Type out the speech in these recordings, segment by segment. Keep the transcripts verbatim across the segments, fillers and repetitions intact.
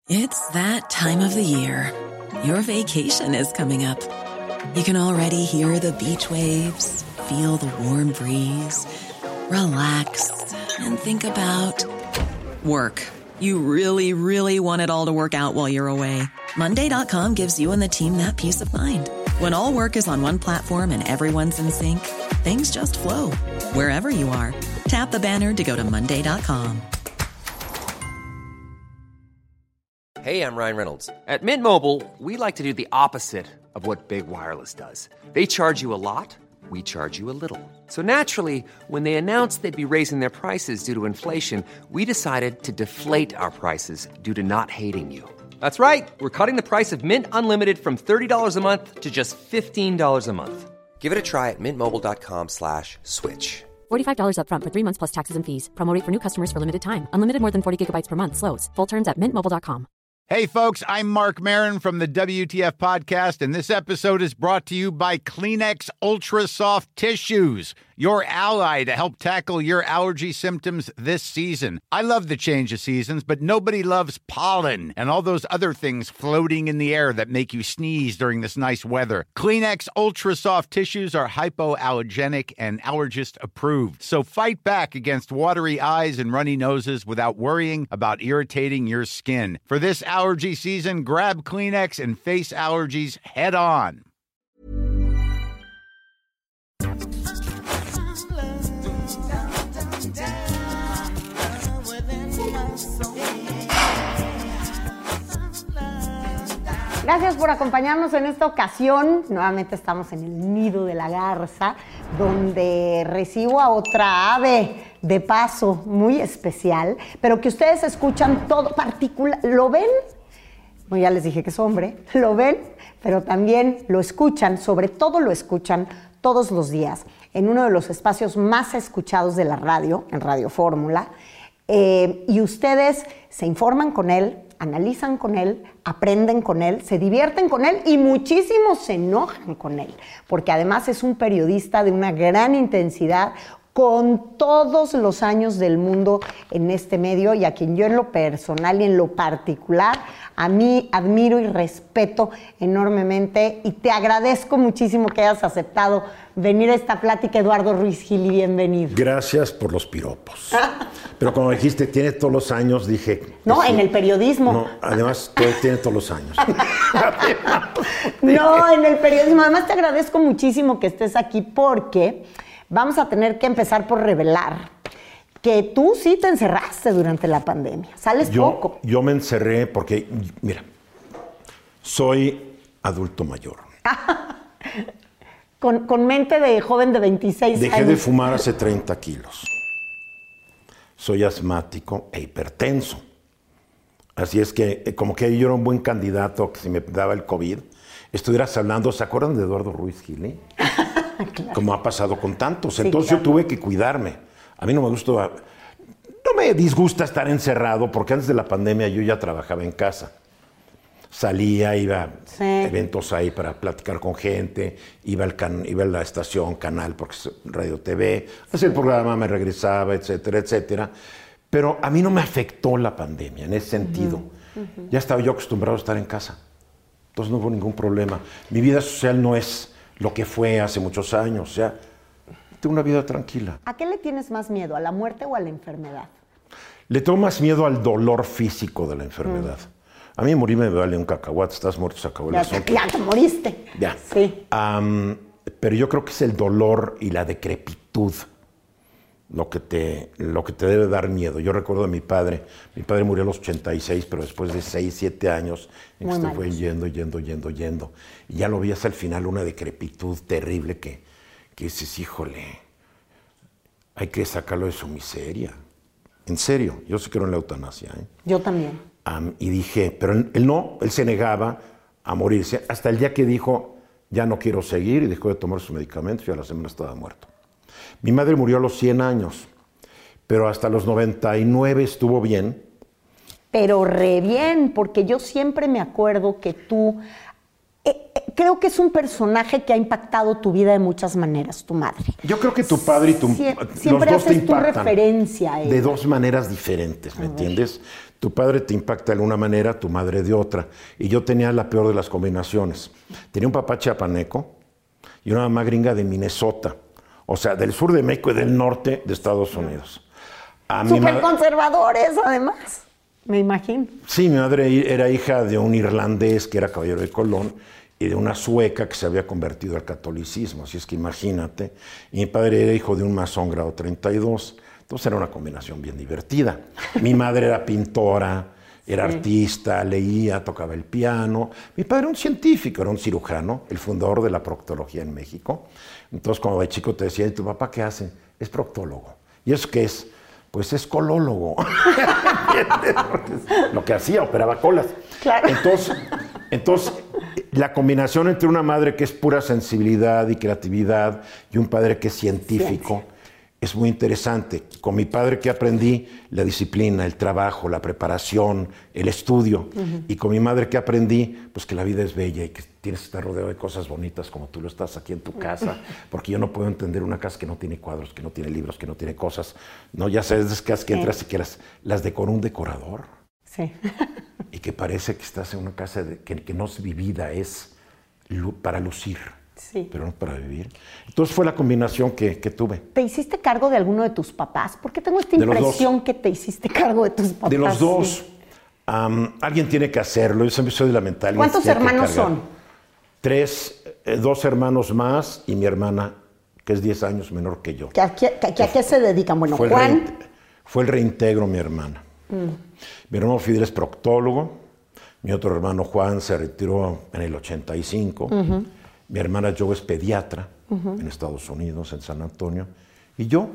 It's that time of the year. Your vacation is coming up. You can already hear the beach waves, feel the warm breeze, relax, and think about work. You really, really want it all to work out while you're away. Monday dot com gives you and the team that peace of mind. When all work is on one platform and everyone's in sync, things just flow. Wherever you are, tap the banner to go to Monday dot com. Hey, I'm Ryan Reynolds. At Mint Mobile, we like to do the opposite of what Big Wireless does. They charge you a lot, we charge you a little. So naturally, when they announced they'd be raising their prices due to inflation, we decided to deflate our prices due to not hating you. That's right. We're cutting the price of Mint Unlimited from thirty dollars a month to just fifteen dollars a month. Give it a try at mintmobile.com slash switch. forty-five dollars up front for three months plus taxes and fees. Promo rate for new customers for limited time. Unlimited more than forty gigabytes per month. Slows full terms at mint mobile dot com. Hey, folks, I'm Mark Maron from the W T F Podcast, and this episode is brought to you by Kleenex Ultra Soft Tissues, your ally to help tackle your allergy symptoms this season. I love the change of seasons, but nobody loves pollen and all those other things floating in the air that make you sneeze during this nice weather. Kleenex Ultra Soft Tissues are hypoallergenic and allergist approved, so fight back against watery eyes and runny noses without worrying about irritating your skin. For this allergy season, grab Kleenex and face allergies head on. Gracias por acompañarnos en esta ocasión. Nuevamente estamos en el Nido de la Garza, donde recibo a otra ave de paso muy especial, pero que ustedes escuchan todo particular. ¿Lo ven? Bueno, ya les dije que es hombre. Lo ven, pero también lo escuchan, sobre todo lo escuchan todos los días, en uno de los espacios más escuchados de la radio, en Radio Fórmula. Eh, y ustedes se informan con él, analizan con él, aprenden con él, se divierten con él y muchísimos se enojan con él, porque además es un periodista de una gran intensidad, con todos los años del mundo en este medio, y a quien yo en lo personal y en lo particular, a mí admiro y respeto enormemente, y te agradezco muchísimo que hayas aceptado venir a esta plática. Eduardo Ruiz Gili, bienvenido. Gracias por los piropos. Pero como dijiste, tiene todos los años, dije... No, sí. En el periodismo. No, además, tiene todos los años. No, en el periodismo. Además, te agradezco muchísimo que estés aquí, porque vamos a tener que empezar por revelar que tú sí te encerraste durante la pandemia. Sales yo, poco. Yo me encerré porque, mira, soy adulto mayor. con, con mente de joven de veintiséis Dejé años. de fumar hace treinta kilos. Soy asmático e hipertenso. Así es que, como que yo era un buen candidato que si me daba el COVID, estuvieras hablando, ¿se acuerdan de Eduardo Ruiz Gili? Claro. Como ha pasado con tantos. Sí, Entonces claro. Yo tuve que cuidarme. A mí no me gusta, no me disgusta estar encerrado, porque antes de la pandemia yo ya trabajaba en casa. Salía, iba a sí. eventos ahí para platicar con gente, iba, al can, iba a la estación, canal, porque es Radio T V, hacía el programa, me regresaba, etcétera, etcétera. Pero a mí no me afectó la pandemia en ese sentido. Uh-huh. Uh-huh. Ya estaba yo acostumbrado a estar en casa. Entonces no hubo ningún problema. Mi vida social no es lo que fue hace muchos años. O sea, tengo una vida tranquila. ¿A qué le tienes más miedo? ¿A la muerte o a la enfermedad? Le tengo más miedo al dolor físico de la enfermedad. Mm. A mí morir me vale un cacahuate, estás muerto, se acabó el ya, asunto. Ya te moriste. Ya. Sí. Um, pero yo creo que es el dolor y la decrepitud lo que, te, lo que te debe dar miedo. Yo recuerdo a mi padre, mi padre murió a los ochenta y seis, pero después de seis, siete años, en que se fue yendo, yendo, yendo, yendo. Y ya lo vi hasta el final, una decrepitud terrible que, que dices, híjole, hay que sacarlo de su miseria. En serio, yo sí creo en la eutanasia. ¿eh? Yo también. Um, y dije, pero él, él no, él se negaba a morirse, hasta el día que dijo, ya no quiero seguir, y dejó de tomar sus medicamentos y a la semana estaba muerto. Mi madre murió a los cien años, pero hasta los noventa y nueve estuvo bien. Pero re bien, porque yo siempre me acuerdo que tú... Eh, eh, creo que es un personaje que ha impactado tu vida de muchas maneras, tu madre. Yo creo que tu padre y tu... Sie- los siempre dos te haces tu impactan referencia a ella. de dos maneras diferentes, ¿me entiendes? Tu padre te impacta de una manera, tu madre de otra. Y yo tenía la peor de las combinaciones. Tenía un papá chiapaneco y una mamá gringa de Minnesota. O sea, del sur de México y del norte de Estados Unidos. Súper conservadores, además, me imagino. Sí, mi madre era hija de un irlandés que era caballero de Colón y de una sueca que se había convertido al catolicismo. Así es que imagínate. Y mi padre era hijo de un masón grado treinta y dos. Entonces era una combinación bien divertida. Mi madre era pintora, era sí. artista, leía, tocaba el piano. Mi padre era un científico, era un cirujano, el fundador de la proctología en México. Entonces, cuando de chico te decía, ¿y tu papá qué hace? Es proctólogo. ¿Y eso qué es? Pues es colólogo. Lo que hacía, operaba colas. Claro. Entonces, entonces, la combinación entre una madre que es pura sensibilidad y creatividad y un padre que es científico, sí. es muy interesante. Con mi padre que aprendí la disciplina, el trabajo, la preparación, el estudio. Uh-huh. Y con mi madre que aprendí pues que la vida es bella y que tienes que estar rodeado de cosas bonitas como tú lo estás aquí en tu casa. Porque yo no puedo entender una casa que no tiene cuadros, que no tiene libros, que no tiene cosas. No, ya sabes, es casas que sí. entras y que las, las decoró un decorador. Sí. Y que parece que estás en una casa de, que, que no es vivida, es lu, para lucir. Sí. Pero no para vivir. Entonces fue la combinación que, que tuve. ¿Te hiciste cargo de alguno de tus papás? Porque tengo esta impresión que te hiciste cargo de tus papás. De los dos. Sí. Um, alguien tiene que hacerlo. Yo siempre soy de la mentalidad. ¿Cuántos hermanos son? Tres, eh, dos hermanos más y mi hermana, que es diez años menor que yo. ¿Que a, que, que, ¿A qué se dedican? Bueno, fue Juan. El rein, fue el reintegro mi hermana. Mm. Mi hermano Fidel es proctólogo. Mi otro hermano Juan se retiró en el ochenta y cinco. Uh-huh. Mi hermana Jo es pediatra uh-huh. en Estados Unidos, en San Antonio. ¿Y yo?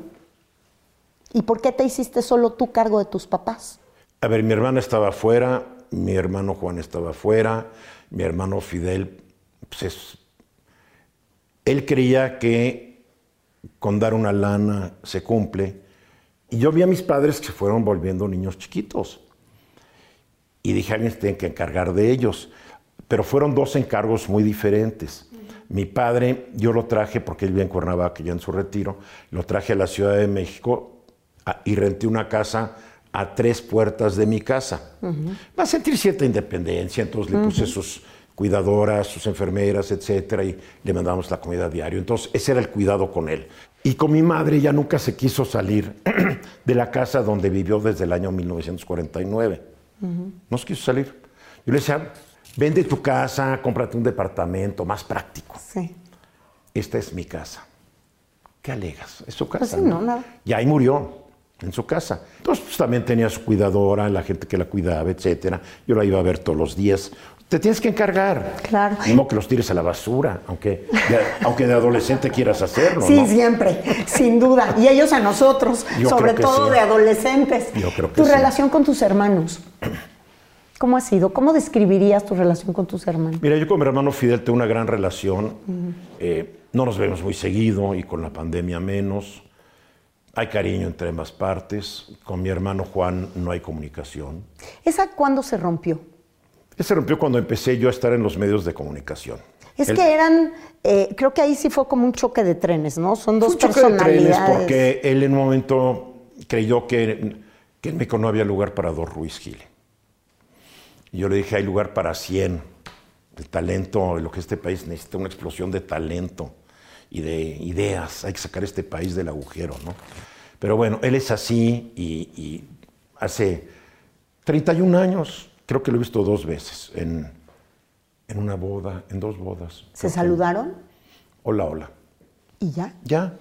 ¿Y por qué te hiciste solo tú cargo de tus papás? A ver, mi hermana estaba afuera, mi hermano Juan estaba afuera, mi hermano Fidel, pues es, él creía que con dar una lana se cumple. Y yo vi a mis padres que se fueron volviendo niños chiquitos. Y dije, alguien se tiene que encargar de ellos. Pero fueron dos encargos muy diferentes. Mi padre, yo lo traje, porque él vivía en Cuernavaca, ya en su retiro, lo traje a la Ciudad de México a, y renté una casa a tres puertas de mi casa. Uh-huh. Va a sentir cierta independencia, entonces le puse uh-huh. sus cuidadoras, sus enfermeras, etcétera, y le mandamos la comida a diario. Entonces, ese era el cuidado con él. Y con mi madre ya nunca se quiso salir de la casa donde vivió desde el año mil novecientos cuarenta y nueve. Uh-huh. No se quiso salir. Yo le decía, vende tu casa, cómprate un departamento más práctico. Sí. Esta es mi casa. ¿Qué alegas? Es su casa. Pues sí, no, no. Y ahí murió, en su casa. Entonces, pues, también tenía su cuidadora, la gente que la cuidaba, etcétera. Yo la iba a ver todos los días. Te tienes que encargar. Claro. No que los tires a la basura, aunque de, aunque de adolescente quieras hacerlo. Sí, ¿no? Siempre, sin duda. Y ellos a nosotros, Yo sobre todo sí. de adolescentes. Yo creo que Tu sí. relación con tus hermanos, ¿cómo ha sido? ¿Cómo describirías tu relación con tus hermanos? Mira, yo con mi hermano Fidel tengo una gran relación. Uh-huh. Eh, no nos vemos muy seguido y con la pandemia menos. Hay cariño entre ambas partes. Con mi hermano Juan no hay comunicación. ¿Esa cuándo se rompió? Se rompió cuando empecé yo a estar en los medios de comunicación. Es Él, que eran, eh, creo que ahí sí fue como un choque de trenes, ¿no? Son dos fue un personalidades. Choque de trenes porque él en un momento creyó que, que en México no había lugar para dos Ruiz Gil. Y yo le dije, hay lugar para cien. El talento, lo que este país necesita, una explosión de talento y de ideas. Hay que sacar este país del agujero, ¿no? Pero bueno, él es así y, y hace treinta y un años... Creo que lo he visto dos veces, en, en una boda, en dos bodas. ¿Se saludaron? Hola, hola. ¿Y ya? Ya.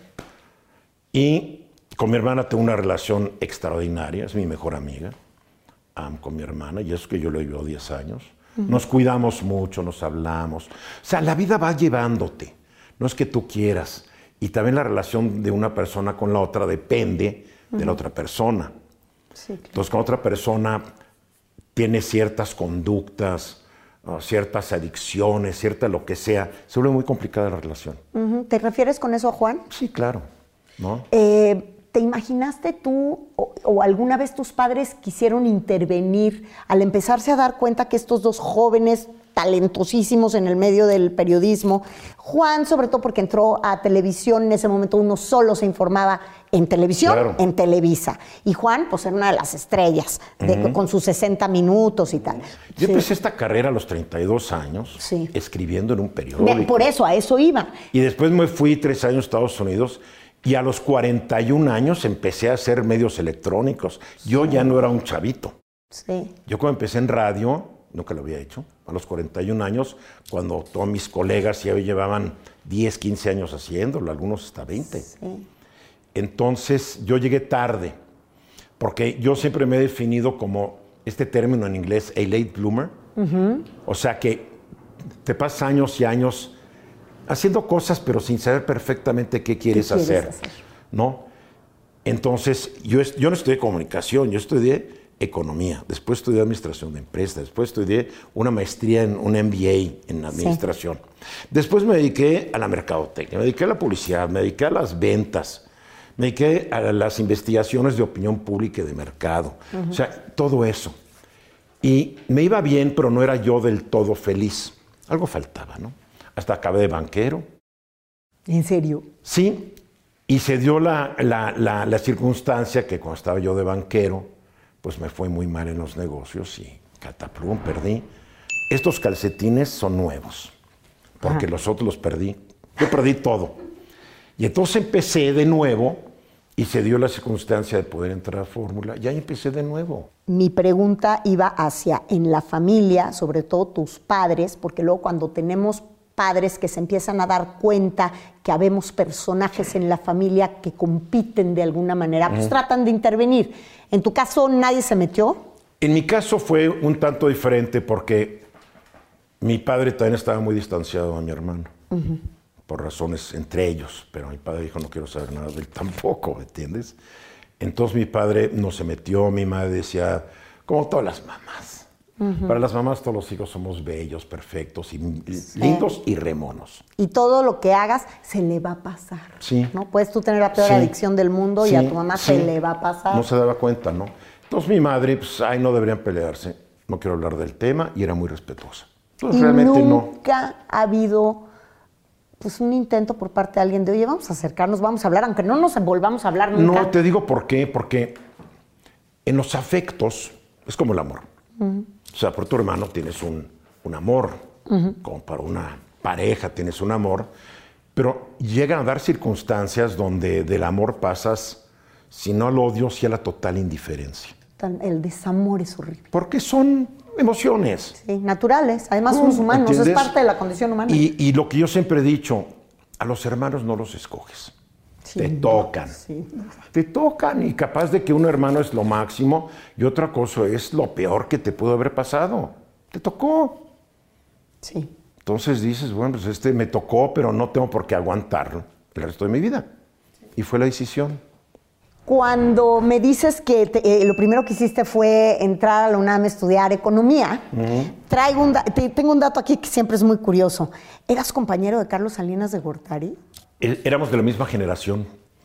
Y con mi hermana tengo una relación extraordinaria, es mi mejor amiga, um, con mi hermana, y eso que yo le llevo diez años. Uh-huh. Nos cuidamos mucho, nos hablamos. O sea, la vida va llevándote, no es que tú quieras. Y también la relación de una persona con la otra depende uh-huh. de la otra persona. Sí, claro. Entonces, con otra persona... tiene ciertas conductas, uh, ciertas adicciones, cierta lo que sea, se vuelve muy complicada la relación. Uh-huh. ¿Te refieres con eso a Juan? Sí, claro. ¿No? Eh, ¿te imaginaste tú o, o alguna vez tus padres quisieron intervenir al empezarse a dar cuenta que estos dos jóvenes talentosísimos en el medio del periodismo, Juan sobre todo porque entró a televisión, en ese momento uno solo se informaba en televisión, claro, en Televisa, y Juan pues era una de las estrellas, de, uh-huh. con sus sesenta minutos y tal. Yo sí. empecé esta carrera a los treinta y dos años, sí. escribiendo en un periódico. De, por eso, a eso iba. Y después me fui tres años a Estados Unidos, y a los cuarenta y un años empecé a hacer medios electrónicos. Yo sí. ya no era un chavito. Sí. Yo cuando empecé en radio, nunca lo había hecho, a los cuarenta y un años, cuando todos mis colegas ya llevaban diez, quince años haciéndolo, algunos hasta veinte. Sí. Entonces yo llegué tarde, porque yo siempre me he definido como este término en inglés, a late bloomer. Uh-huh. O sea que te pasas años y años haciendo cosas, pero sin saber perfectamente qué quieres, ¿Qué quieres hacer, hacer, ¿no? Entonces yo, yo no estudié comunicación, yo estudié economía, después estudié administración de empresas, después estudié una maestría en un M B A en administración. Sí. Después me dediqué a la mercadotecnia, me dediqué a la publicidad, me dediqué a las ventas, me dediqué a las investigaciones de opinión pública y de mercado, uh-huh. o sea, todo eso. Y me iba bien, pero no era yo del todo feliz. Algo faltaba, ¿no? Hasta acabé de banquero. ¿En serio? Sí, y se dio la, la, la, la circunstancia que cuando estaba yo de banquero, pues me fue muy mal en los negocios y cataplum, perdí. Estos calcetines son nuevos, porque Ajá. los otros los perdí. Yo perdí todo. Y entonces empecé de nuevo y se dio la circunstancia de poder entrar a Fórmula. Y ahí empecé de nuevo. Mi pregunta iba hacia en la familia, sobre todo tus padres, porque luego cuando tenemos padres que se empiezan a dar cuenta que habemos personajes en la familia que compiten de alguna manera, pues uh-huh. tratan de intervenir. ¿En tu caso nadie se metió? En mi caso fue un tanto diferente porque mi padre también estaba muy distanciado a mi hermano, uh-huh. por razones entre ellos, pero mi padre dijo no quiero saber nada de él tampoco, ¿entiendes? Entonces mi padre no se metió, mi madre decía, como todas las mamás, uh-huh. para las mamás todos los hijos somos bellos, perfectos, y sí. lindos y remonos. Y todo lo que hagas se le va a pasar. Sí. ¿No? Puedes tú tener la peor sí. adicción del mundo sí. y a tu mamá sí. se le va a pasar. No se daba cuenta, ¿no? Entonces mi madre, pues, ay, no deberían pelearse, no quiero hablar del tema, y era muy respetuosa. Entonces y realmente nunca no. ha habido pues un intento por parte de alguien de, oye, vamos a acercarnos, vamos a hablar, aunque no nos volvamos a hablar nunca. No, te digo por qué, porque en los afectos es como el amor. Uh-huh. O sea, por tu hermano tienes un, un amor, uh-huh. como para una pareja tienes un amor, pero llegan a dar circunstancias donde del amor pasas, si no al odio, sí a la total indiferencia. El desamor es horrible. Porque son emociones. Sí, naturales. Además somos humanos, ¿entiendes? Es parte de la condición humana. Y, y lo que yo siempre he dicho, a los hermanos no los escoges. Sí, te tocan. Sí. Te tocan y capaz de que un hermano es lo máximo y otra cosa es lo peor que te pudo haber pasado. Te tocó. Sí. Entonces dices, bueno, pues este me tocó, pero no tengo por qué aguantarlo el resto de mi vida. Y fue la decisión. Cuando me dices que te, eh, lo primero que hiciste fue entrar a la UNAM a estudiar economía, uh-huh. traigo un da- te, tengo un dato aquí que siempre es muy curioso. ¿Eras compañero de Carlos Salinas de Gortari? Éramos de la misma generación.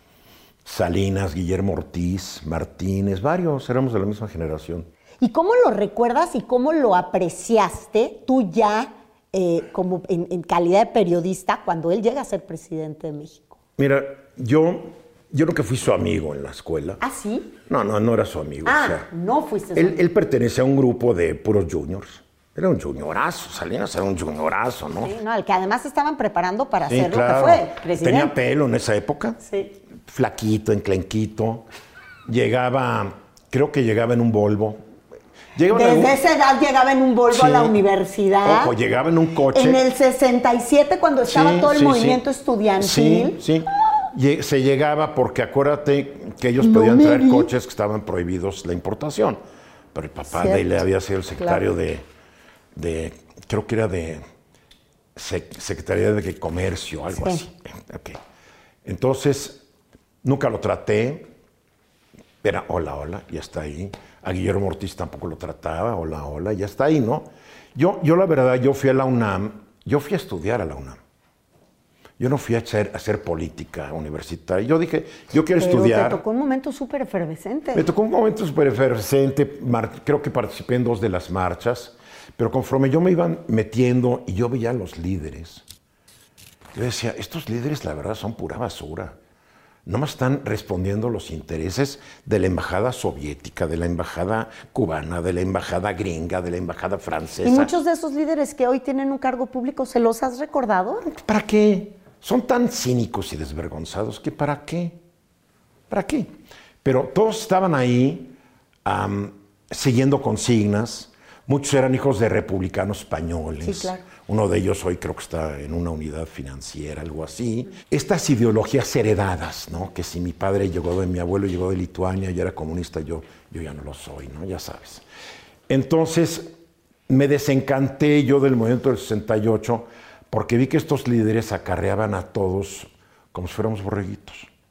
Salinas, Guillermo Ortiz, Martínez, varios, éramos de la misma generación. ¿Y cómo lo recuerdas y cómo lo apreciaste tú ya eh, como en, en calidad de periodista cuando él llega a ser presidente de México? Mira, yo... Yo nunca fui su amigo en la escuela. ¿Ah, sí? No, no, no era su amigo. Ah, o sea, no fuiste su él, amigo. Él pertenecía a un grupo de puros juniors. Era un juniorazo, Salinas era un juniorazo, ¿no? Sí, no, el que además estaban preparando para sí, hacer claro. lo que fue, presidente. Tenía pelo en esa época. Sí. Flaquito, enclenquito. Llegaba, creo que llegaba en un Volvo. Llegaba Desde algún... esa edad llegaba en un Volvo sí. a la universidad. Ojo, llegaba en un coche. En el sesenta y siete, cuando estaba sí, todo el sí, movimiento sí. estudiantil. Sí, sí. Se llegaba porque acuérdate que ellos no podían traer vi. coches que estaban prohibidos la importación. Pero el papá Cierto. de él había sido el secretario claro. de, de, creo que era de sec, Secretaría de Comercio, algo sí. así. Okay. Entonces, nunca lo traté. Era hola, hola, ya está ahí. A Guillermo Ortiz tampoco lo trataba, hola, hola, ya está ahí, ¿no? Yo, yo la verdad, yo fui a la UNAM, yo fui a estudiar a la UNAM. Yo no fui a hacer, a hacer política universitaria. Yo dije, yo quiero Pero estudiar. te tocó un momento súper efervescente. Me tocó un momento súper efervescente. Creo que participé en dos de las marchas. Pero conforme yo me iba metiendo y yo veía a los líderes, yo decía, estos líderes la verdad son pura basura. No me están respondiendo los intereses de la embajada soviética, de la embajada cubana, de la embajada gringa, de la embajada francesa. ¿Y muchos de esos líderes que hoy tienen un cargo público, se los has recordado? ¿Para qué? Son tan cínicos y desvergonzados que ¿para qué? ¿Para qué? Pero todos estaban ahí um, siguiendo consignas. Muchos eran hijos de republicanos españoles. Sí, claro. Uno de ellos hoy creo que está en una unidad financiera, algo así. Estas ideologías heredadas, ¿no? Que si mi padre llegó de mi abuelo llegó de Lituania y era comunista, yo, yo ya no lo soy, ¿no? Ya sabes. Entonces me desencanté yo del movimiento del sesenta y ocho porque vi que estos líderes acarreaban a todos como si fuéramos borreguitos.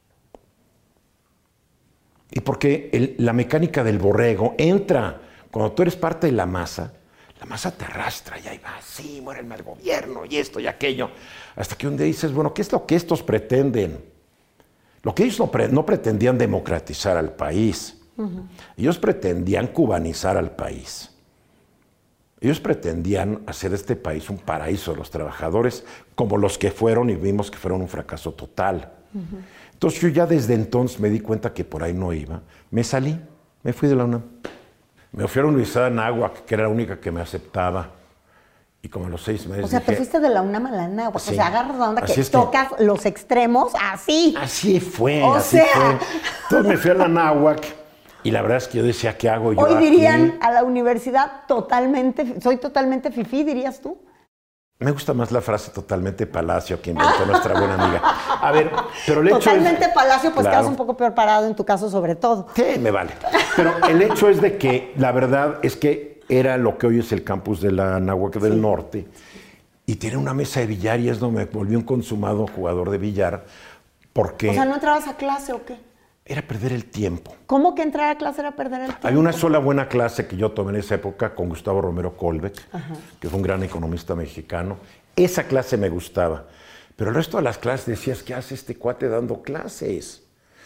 Y porque el, la mecánica del borrego entra cuando tú eres parte de la masa. La masa te arrastra y ahí va, sí, muere el mal gobierno y esto y aquello. Hasta que un día dices, bueno, ¿qué es lo que estos pretenden? Lo que ellos no, pre no pretendían democratizar al país. Uh-huh. Ellos pretendían cubanizar al país. Ellos pretendían hacer de este país un paraíso de los trabajadores, como los que fueron y vimos que fueron un fracaso total. Uh-huh. Entonces yo ya desde entonces me di cuenta que por ahí no iba. Me salí, me fui de la UNAM. Me fui a la Universidad de Anáhuac, que era la única que me aceptaba. Y como a los seis meses O sea, dije, te fuiste de la UNAM a la Anáhuac. Sí. O sea, agarras la onda que, Así es que tocas los extremos así. Así fue, O así sea. fue. Entonces me fui a la Anáhuac y la verdad es que yo decía, ¿qué hago yo Hoy aquí? dirían a la universidad totalmente, soy totalmente fifí, dirías tú. Me gusta más la frase totalmente palacio que inventó nuestra buena amiga. A ver, pero el hecho Totalmente es... palacio, pues Claro. quedas un poco peor parado en tu caso sobre todo. Sí, me vale. Pero el hecho es de que la verdad es que era lo que hoy es el campus de la Anáhuac del Sí. Norte. Y tiene una mesa de billar y es donde me volví un consumado jugador de billar porque O sea, ¿no entrabas a clase o qué? era perder el tiempo. ¿Cómo que entrar a clase era perder el tiempo? Hay una sola buena clase que yo tomé en esa época con Gustavo Romero Colbeck, Ajá. que fue un gran economista mexicano. Esa clase me gustaba. Pero el resto de las clases decías, ¿qué hace este cuate dando clases?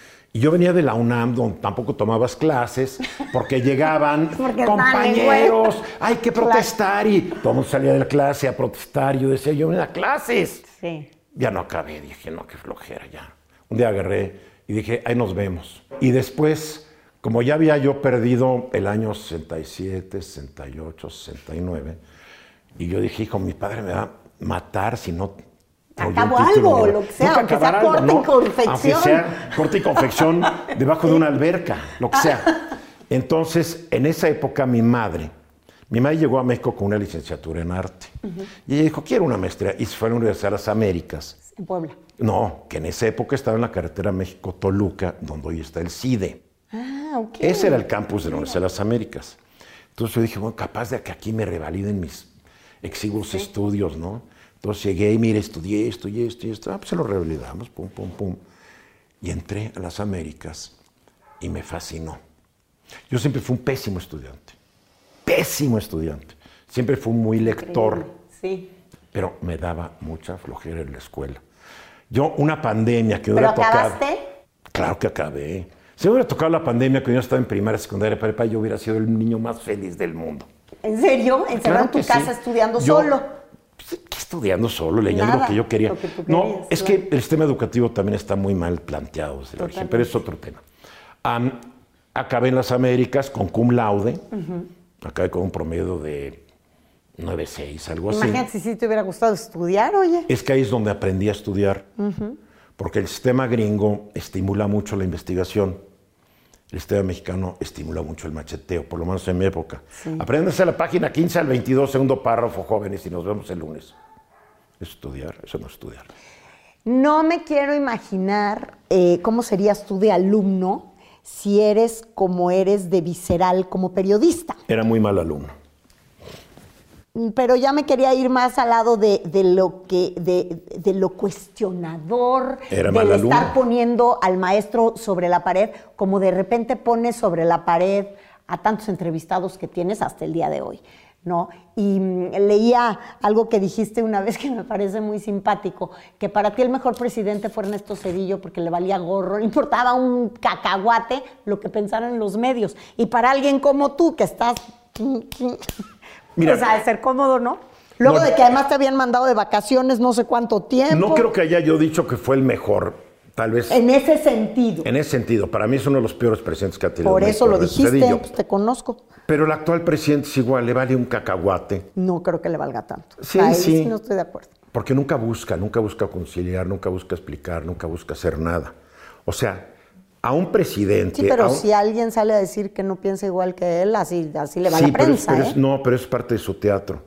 Y yo venía de la UNAM, donde tampoco tomabas clases, porque llegaban porque compañeros, hay que protestar, y todo el mundo salía de la clase a protestar, y yo decía, yo venía a clases. Sí. Ya no acabé, dije, no, qué flojera ya. Un día agarré y dije, ahí nos vemos. Y después, como ya había yo perdido el año sesenta y siete, sesenta y ocho, sesenta y nueve, y yo dije, hijo, mi padre me va a matar si no... Acabo algo, lo que sea, aunque sea corte y confección. Aunque sea corte y confección debajo de una alberca, lo que sea. Entonces, en esa época, mi madre, mi madre llegó a México con una licenciatura en arte. Uh-huh. Y ella dijo, quiero una maestría. Y se fue a la Universidad de las Américas. En Puebla. No, que en esa época estaba en la carretera México-Toluca, donde hoy está el CIDE. Ah, ok. Ese era el campus de la Universidad de las Américas. Entonces yo dije, bueno, capaz de que aquí me revaliden mis exiguos sí. estudios, ¿no? Entonces llegué y mire, estudié esto y esto y esto. Ah, pues se lo revalidamos, pum, pum, pum. Y entré a las Américas y me fascinó. Yo siempre fui un pésimo estudiante. Pésimo estudiante. Siempre fui muy lector. Sí. Pero me daba mucha flojera en la escuela. Yo, una pandemia que ¿Pero hubiera tocado... acabaste? Claro que acabé. Si hubiera tocado la pandemia que yo estaba en primaria, secundaria, prepa, yo hubiera sido el niño más feliz del mundo. ¿En serio? ¿Encerrado Claro en tu que casa sí. estudiando Yo, solo? ¿Qué estudiando solo? Leyendo Nada, lo que yo quería. lo que tú no, querías, es claro. que el sistema educativo también está muy mal planteado desde el origen, pero es otro tema. Um, acabé en las Américas con cum laude. Uh-huh. Acabé con un promedio de nueve seis, algo así. Imagínate si sí te hubiera gustado estudiar, oye. Es que ahí es donde aprendí a estudiar. Uh-huh. Porque el sistema gringo estimula mucho la investigación. El sistema mexicano estimula mucho el macheteo, por lo menos en mi época. Sí. Apréndanse la página quince al veintidós, segundo párrafo, jóvenes, y nos vemos el lunes. Estudiar, eso no es estudiar. No me quiero imaginar eh, cómo serías tú de alumno si eres como eres de visceral como periodista. Era muy mal alumno. Pero ya me quería ir más al lado de, de lo que de, de lo cuestionador, Era del mal estar alumno. poniendo al maestro sobre la pared, como de repente pones sobre la pared a tantos entrevistados que tienes hasta el día de hoy. ¿no? Y mm, leía algo que dijiste una vez que me parece muy simpático, que para ti el mejor presidente fue Ernesto Zedillo porque le valía gorro, le importaba un cacahuate lo que pensaran los medios. Y para alguien como tú, que estás... Mira, pues ha de ser cómodo, ¿no? Luego no, de que además te habían mandado de vacaciones no sé cuánto tiempo. No creo que haya yo dicho que fue el mejor, tal vez. En ese sentido. En ese sentido. Para mí es uno de los peores presidentes que ha tenido. Por eso lo dijiste, pues te conozco. Pero el actual presidente es igual, le vale un cacahuate. No creo que le valga tanto. Sí, a él sí. sí no estoy de acuerdo. Porque nunca busca, nunca busca conciliar, nunca busca explicar, nunca busca hacer nada. O sea, a un presidente... Sí, pero un... si alguien sale a decir que no piensa igual que él, así, así le va sí, la prensa, pero es, pero ¿eh? es, no, pero es parte de su teatro.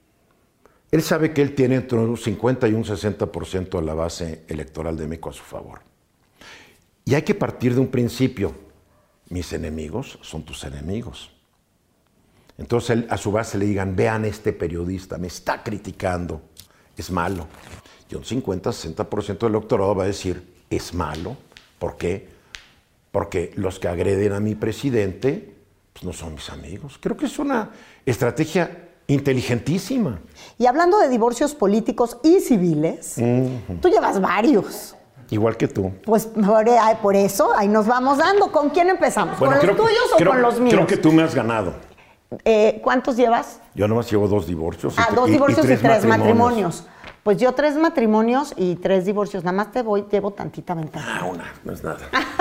Él sabe que él tiene entre un cincuenta y un sesenta por ciento de la base electoral de México a su favor. Y hay que partir de un principio. Mis enemigos son tus enemigos. Entonces él, a su base le digan, vean, este periodista me está criticando, es malo. Y un cincuenta a sesenta por ciento del electorado va a decir, es malo. ¿Por qué? Porque los que agreden a mi presidente pues no son mis amigos. Creo que es una estrategia inteligentísima. Y hablando de divorcios políticos y civiles, uh-huh. tú llevas varios. Igual que tú. Pues por, por eso, ahí nos vamos dando. ¿Con quién empezamos? Bueno, ¿con creo, los tuyos creo, o con los míos? Creo que tú me has ganado. Eh, ¿Cuántos llevas? Yo nomás llevo dos divorcios. Ah, y, dos y, divorcios y tres, y tres matrimonios. matrimonios. Pues yo tres matrimonios y tres divorcios. Nada más te voy, llevo tantita ventaja. Ah, una, no es nada.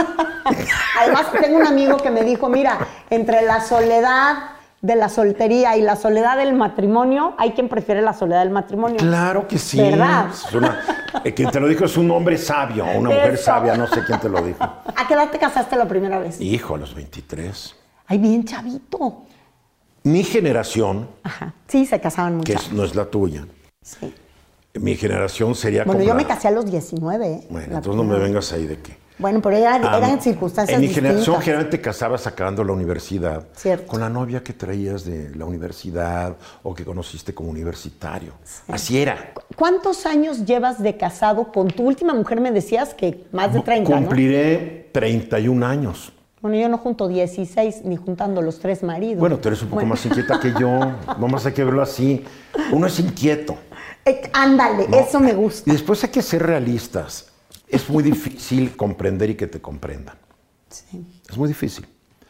Además, tengo un amigo que me dijo, mira, entre la soledad de la soltería y la soledad del matrimonio, hay quien prefiere la soledad del matrimonio. Claro que sí. ¿Verdad? Es una, eh, quien te lo dijo es un hombre sabio, una Eso. mujer sabia, no sé quién te lo dijo. ¿A qué edad te casaste la primera vez? Hijo, a los veintitrés. Ay, bien chavito. Mi generación... Ajá. Sí, se casaban muy Que chavos. es, no es la tuya. Sí. Mi generación sería Bueno, como yo la... me casé a los diecinueve. ¿eh? Bueno, entonces no me vengas ahí de qué. Bueno, pero era, um, eran circunstancias En mi distintas. generación generalmente te casabas acabando la universidad. Cierto. Con la novia que traías de la universidad o que conociste como universitario. Sí. Así era. ¿Cuántos años llevas de casado con tu última mujer? Me decías que más de treinta, Cumpliré ¿no? treinta y un años. Bueno, yo no junto dieciséis ni juntando los tres maridos. Bueno, tú eres un poco bueno. más inquieta que yo. Vamos hay que verlo así. Uno es inquieto. Eh, ándale, ¿no? Eso me gusta. Y después hay que ser realistas. Es muy difícil comprender y que te comprendan. Sí. Es muy difícil.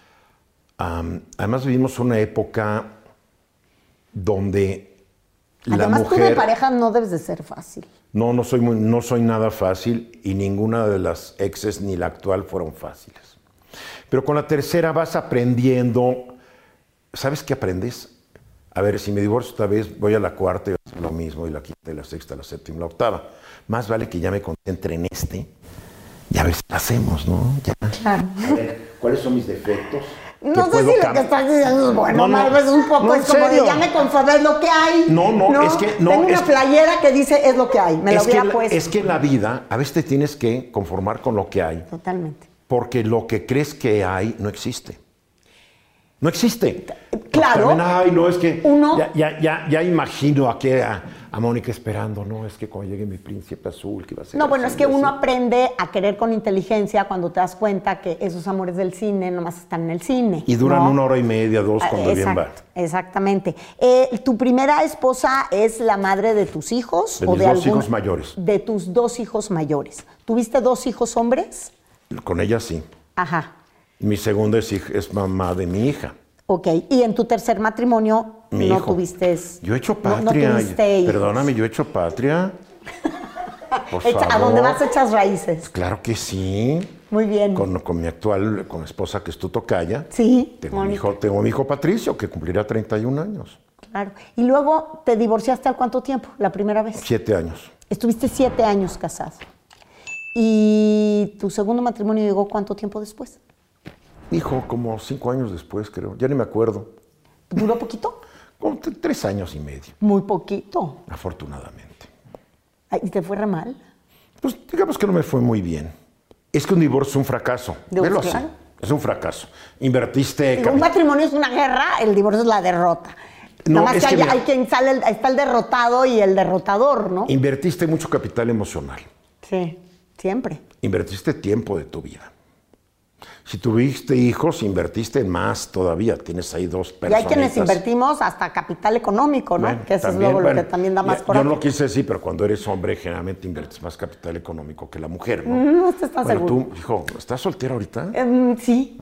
Um, además vivimos una época donde además, la mujer... tú de pareja no debes de ser fácil. No, no soy, muy, no soy nada fácil y ninguna de las exes ni la actual fueron fáciles. Pero con la tercera vas aprendiendo. ¿Sabes qué aprendes? A ver, si me divorcio esta vez, voy a la cuarta y lo mismo, y la quinta, y la sexta, la séptima, y la octava. Más vale que ya me concentre en este y a ver si lo hacemos, ¿no? Ya. Claro. A ver, ¿cuáles son mis defectos? No sé si lo cambiar? que estás diciendo es bueno, no, no, es un poco, no, es como de ya me conformé, es lo que hay. No, no, no, es que no. Tengo una es playera que dice es lo que hay, me la hubiera que, puesto. Es que en la vida a veces te tienes que conformar con lo que hay. Totalmente. Porque lo que crees que hay no existe. No existe. Claro. También, ay, no, es que uno, ya, ya, ya, ya imagino a, que, a, a Mónica esperando, no, es que cuando llegue mi príncipe azul, que va a ser No, bueno, así, es que uno así. aprende a querer con inteligencia cuando te das cuenta que esos amores del cine nomás están en el cine. Y duran ¿no? una hora y media, dos, cuando Exacto, bien va. Exactamente. Eh, ¿Tu primera esposa es la madre de tus hijos? De o mis de dos algún, hijos mayores. De tus dos hijos mayores. ¿Tuviste dos hijos hombres? Con ella sí. Ajá. Mi segunda es, es mamá de mi hija. Ok, y en tu tercer matrimonio mi no hijo. tuviste... Yo he hecho patria. No, no tuviste hijos. Perdóname, yo he hecho patria. Por Echa, favor. ¿A dónde vas echas raíces? Claro que sí. Muy bien. Con, con mi actual con esposa, que es tu tocaya. Sí. Tengo mi, hijo, tengo mi hijo Patricio, que cumplirá treinta y un años. Claro. ¿Y luego te divorciaste al cuánto tiempo, la primera vez? Siete años. Estuviste siete años casado. ¿Y tu segundo matrimonio llegó cuánto tiempo después? Hijo, como cinco años después, creo. Ya ni me acuerdo. ¿Duró poquito? Como t- tres años y medio. Muy poquito. Afortunadamente. ¿Y te fue re mal? Pues digamos que no me fue muy bien. Es que un divorcio es un fracaso. Velo así. Claro. Es un fracaso. Invertiste... Digo, un matrimonio es una guerra, el divorcio es la derrota. No, Nada más es que, que hay, mira, hay quien sale, el, está el derrotado y el derrotador, ¿no? Invertiste mucho capital emocional. Sí, siempre. Invertiste tiempo de tu vida. Si tuviste hijos, invertiste en más todavía. Tienes ahí dos Y personitas. hay quienes invertimos hasta capital económico, ¿no? Bueno, que eso también, es luego bueno, lo que también da más ya, coraje. Yo no quise decir, pero cuando eres hombre, generalmente inviertes más capital económico que la mujer, ¿no? No estás tan bueno, seguro. tú, hijo, ¿estás soltera ahorita? Eh, sí.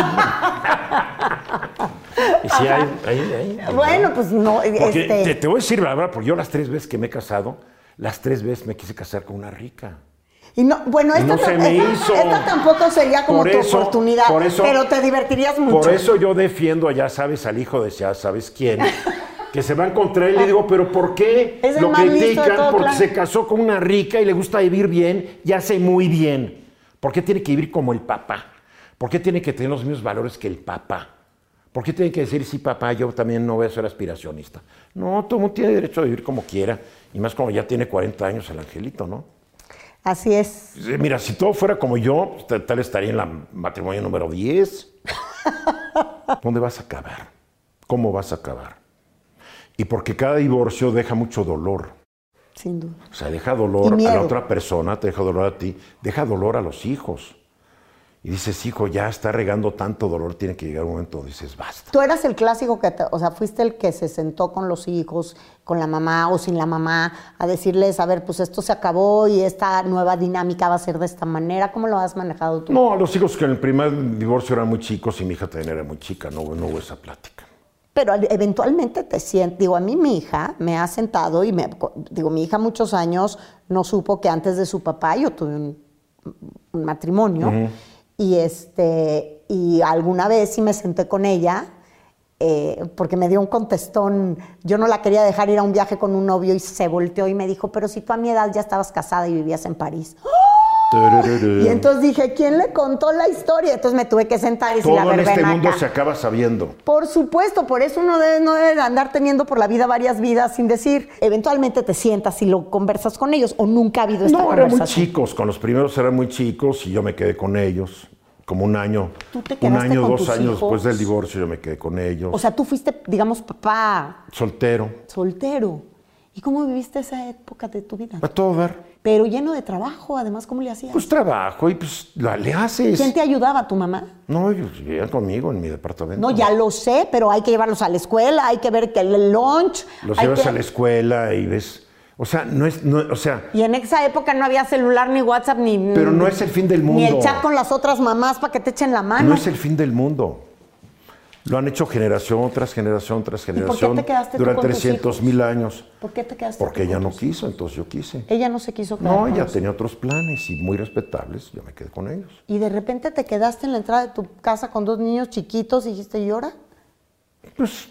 Y sí, hay, hay, hay, Bueno, pues no. Porque este... te, te voy a decir la verdad, porque yo las tres veces que me he casado, las tres veces me quise casar con una rica. Y no, bueno, Y esta, no se me esta- hizo. esta tampoco sería como Por tu eso- oportunidad, por eso- pero te divertirías mucho. Por eso yo defiendo a ya sabes al hijo de ya sabes quién, que se va a encontrar y le digo, pero ¿por qué Es el lo más listo de critican? todo, Porque claro. se casó con una rica y le gusta vivir bien y hace muy bien. ¿Por qué tiene que vivir como el papá? ¿Por qué tiene que tener los mismos valores que el papá? ¿Por qué tiene que decir, sí, papá, yo también no voy a ser aspiracionista? No, todo el mundo tiene derecho a vivir como quiera. Y más como ya tiene cuarenta años el angelito, ¿no? Así es. Mira, si todo fuera como yo, pues, tal estaría en la matrimonio número diez. ¿Dónde vas a acabar? ¿Cómo vas a acabar? Y porque cada divorcio deja mucho dolor. Sin duda. O sea, deja Y dolor a miedo. la otra persona, te deja dolor a ti, deja dolor a los hijos. Y dices, hijo, ya está regando tanto dolor, tiene que llegar un momento donde dices, basta. Tú eras el clásico que, te- o sea, fuiste el que se sentó con los hijos, con la mamá o sin la mamá, a decirles, a ver, pues esto se acabó y esta nueva dinámica va a ser de esta manera. ¿Cómo lo has manejado tú? No, los hijos que en el primer divorcio eran muy chicos y mi hija también era muy chica, no, no hubo esa plática. Pero al- eventualmente te sientes, digo, a mí mi hija me ha sentado y me, digo, mi hija muchos años no supo que antes de su papá yo tuve un, un matrimonio. Uh-huh. Y, este, y alguna vez sí me senté con ella, eh, porque me dio un contestón. Yo no la quería dejar ir a un viaje con un novio y se volteó y me dijo, pero si tú a mi edad ya estabas casada y vivías en París. Y entonces dije, ¿quién le contó la historia? Entonces me tuve que sentar y decir, todo la en este verbena mundo acá. Se acaba sabiendo. Por supuesto, por eso uno debe, no debe andar teniendo por la vida varias vidas sin decir. Eventualmente te sientas y lo conversas con ellos, o nunca ha habido esta no, eran conversación. muy chicos, con los primeros eran muy chicos y yo me quedé con ellos. Como un año, ¿Tú te un quedaste año, con dos tus años hijos? después del divorcio yo me quedé con ellos. O sea, tú fuiste, digamos, papá soltero. soltero. ¿Y cómo viviste esa época de tu vida? A todo dar. Pero lleno de trabajo, además, ¿cómo le hacías? Pues trabajo y pues la, le haces. ¿Quién te ayudaba? ¿Tu mamá? No, ellos vivían conmigo en mi departamento. No, ya lo sé, pero hay que llevarlos a la escuela, hay que ver que el lunch. Los hay llevas que... a la escuela y ves. O sea, no es, no, o sea. Y en esa época no había celular, ni WhatsApp, ni. Pero no es el fin del mundo. Ni el chat con las otras mamás para que te echen la mano. No es el fin del mundo. Lo han hecho generación tras generación tras generación. ¿Y por qué te quedaste tú durante con tus trescientos mil años. ¿Por qué te quedaste? Porque tú ella con no tus quiso, entonces yo quise. Ella no se quiso quedar No, con ella los- tenía otros planes y muy respetables. Yo me quedé con ellos. Y de repente te quedaste en la entrada de tu casa con dos niños chiquitos y dijiste, ¿y ahora? Pues,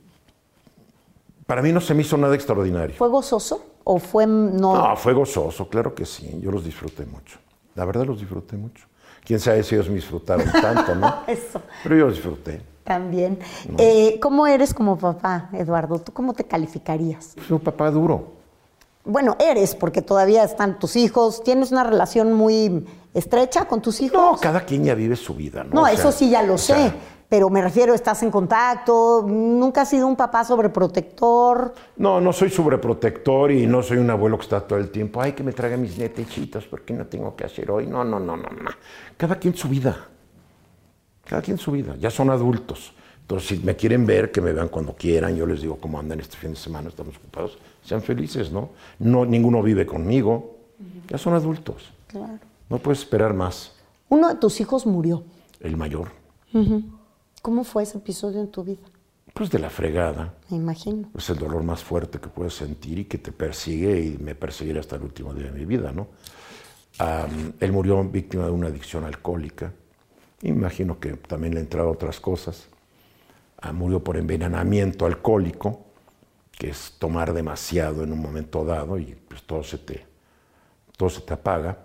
para mí no se me hizo nada extraordinario. ¿Fue gozoso o fue no? No, fue gozoso, claro que sí. Yo los disfruté mucho. La verdad los disfruté mucho. Quién sabe si ellos me disfrutaron tanto, ¿no? Eso. Pero yo los disfruté. También. Eh, ¿Cómo eres como papá, Eduardo? ¿Tú cómo te calificarías? Fui un papá duro. Bueno, eres, porque todavía están tus hijos. ¿Tienes una relación muy estrecha con tus hijos? No, cada quien ya vive su vida, ¿no? No, O sea, eso sí ya lo o sé. sea, Pero me refiero, estás en contacto. ¿Nunca has sido un papá sobreprotector? no, no soy sobreprotector y no soy un abuelo que está todo el tiempo. Ay, que me traiga mis netecitos porque no tengo que hacer hoy. No, no, no, no, no. Cada quien su vida. Cada quien su vida. Ya son adultos. Entonces, si me quieren ver, que me vean cuando quieran. Yo les digo cómo andan este fin de semana, estamos ocupados. Sean felices, ¿no? No, ninguno vive conmigo. Ya son adultos. Claro. No puedes esperar más. Uno de tus hijos murió. El mayor, ¿Cómo fue ese episodio en tu vida? pues de la fregada. Me imagino. Es el dolor más fuerte que puedes sentir y que te persigue y me perseguirá hasta el último día de mi vida, ¿no? Um, él murió víctima de una adicción alcohólica. Imagino que también le entraron otras cosas. Uh, murió por envenenamiento alcohólico, que es tomar demasiado en un momento dado y pues todo se te, todo se te apaga.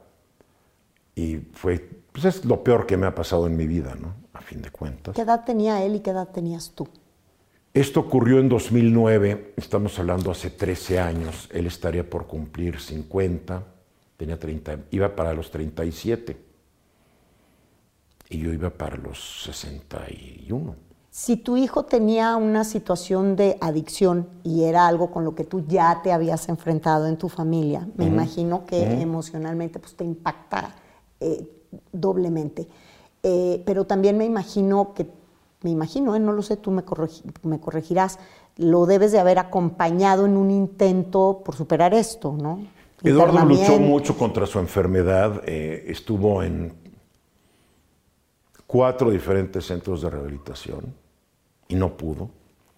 Y fue, pues es lo peor que me ha pasado en mi vida, ¿no? A fin de cuentas. ¿Qué edad tenía él y qué edad tenías tú? Esto ocurrió en dos mil nueve, estamos hablando hace trece años, él estaría por cumplir cincuenta, tenía treinta, iba para los treinta y siete y yo iba para los sesenta y uno. Si tu hijo tenía una situación de adicción y era algo con lo que tú ya te habías enfrentado en tu familia, me uh-huh. imagino que uh-huh. emocionalmente pues, te impacta eh, doblemente. eh, pero también me imagino que, me imagino, eh, no lo sé, tú me, corregi, me corregirás, lo debes de haber acompañado en un intento por superar esto, ¿no? Eduardo luchó mucho contra su enfermedad, eh, estuvo en cuatro diferentes centros de rehabilitación y no pudo.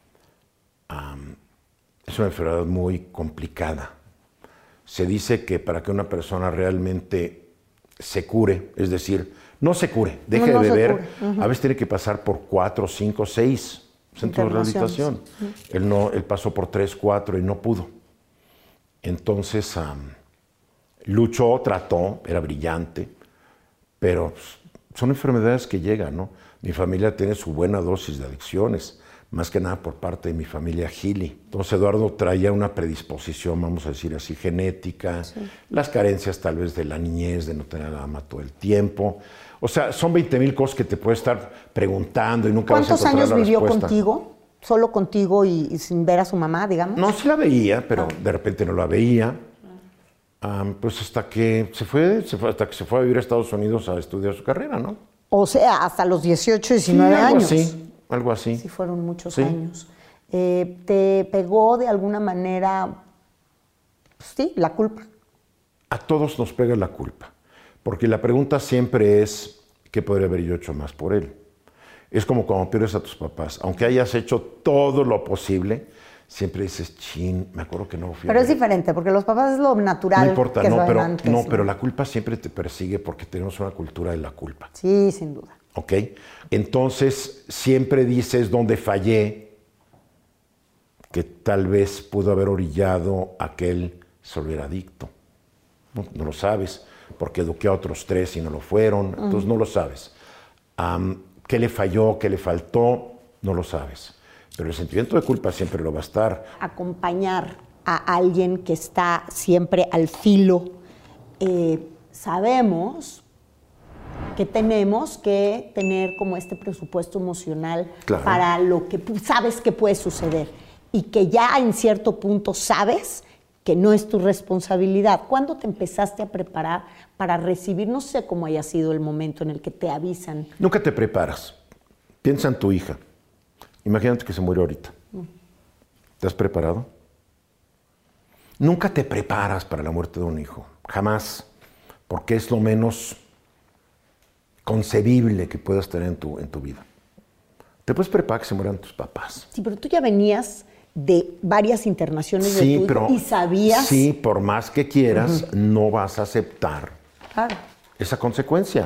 Um, es una enfermedad muy complicada. Se dice que para que una persona realmente se cure, es decir, no se cure, deje no, no de beber, uh-huh. a veces tiene que pasar por cuatro, cinco, seis centros de rehabilitación. Uh-huh. Él, no, él pasó por tres, cuatro y no pudo. Entonces, um, luchó, trató, era brillante, pero son enfermedades que llegan, ¿no? Mi familia tiene su buena dosis de adicciones, más que nada por parte de mi familia Gili. Entonces Eduardo traía una predisposición, vamos a decir así, genética, sí. Las carencias tal vez de la niñez, de no tener a la mamá todo el tiempo. O sea, son veinte mil cosas que te puedes estar preguntando y nunca vas a encontrar la respuesta. ¿Cuántos años vivió contigo? ¿Solo contigo y, y sin ver a su mamá, digamos? No, sí la veía, pero ah. de repente no la veía. Um, pues hasta que se fue, se fue, hasta que se fue a vivir a Estados Unidos a estudiar su carrera, ¿no? O sea, hasta los dieciocho, diecinueve sí, algo años. Así, algo así. Sí, fueron muchos sí. años. Eh, ¿Te pegó de alguna manera, sí, la culpa? A todos nos pega la culpa, porque la pregunta siempre es, ¿qué podría haber yo hecho más por él? Es como cuando pierdes a tus papás, aunque hayas hecho todo lo posible, siempre dices, chin, me acuerdo que no fui. Pero es diferente, porque los papás es lo natural. No importa, que no, pero, antes, no, ¿no? pero la culpa siempre te persigue porque tenemos una cultura de la culpa. Sí, sin duda. ¿Ok? Entonces, siempre dices dónde fallé, que tal vez pudo haber orillado a que él se volviera adicto. No, no lo sabes, porque eduqué a otros tres y no lo fueron, uh-huh. Entonces no lo sabes. Um, ¿Qué le falló, qué le faltó? No lo sabes. Pero el sentimiento de culpa siempre lo va a estar. Acompañar a alguien que está siempre al filo. Eh, sabemos que tenemos que tener como este presupuesto emocional claro. Para lo que sabes que puede suceder y que ya en cierto punto sabes que no es tu responsabilidad. ¿Cuándo te empezaste a preparar para recibir? No sé cómo haya sido el momento en el que te avisan. Nunca te preparas. Piensa en tu hija. Imagínate que se murió ahorita. ¿Te has preparado? Nunca te preparas para la muerte de un hijo. Jamás. Porque es lo menos concebible que puedas tener en tu, en tu vida. Te puedes preparar que se mueran tus papás. Sí, pero tú ya venías de varias internaciones sí, de tu pero, hijo y sabías... Sí, por más que quieras, uh-huh. No vas a aceptar claro. Esa consecuencia.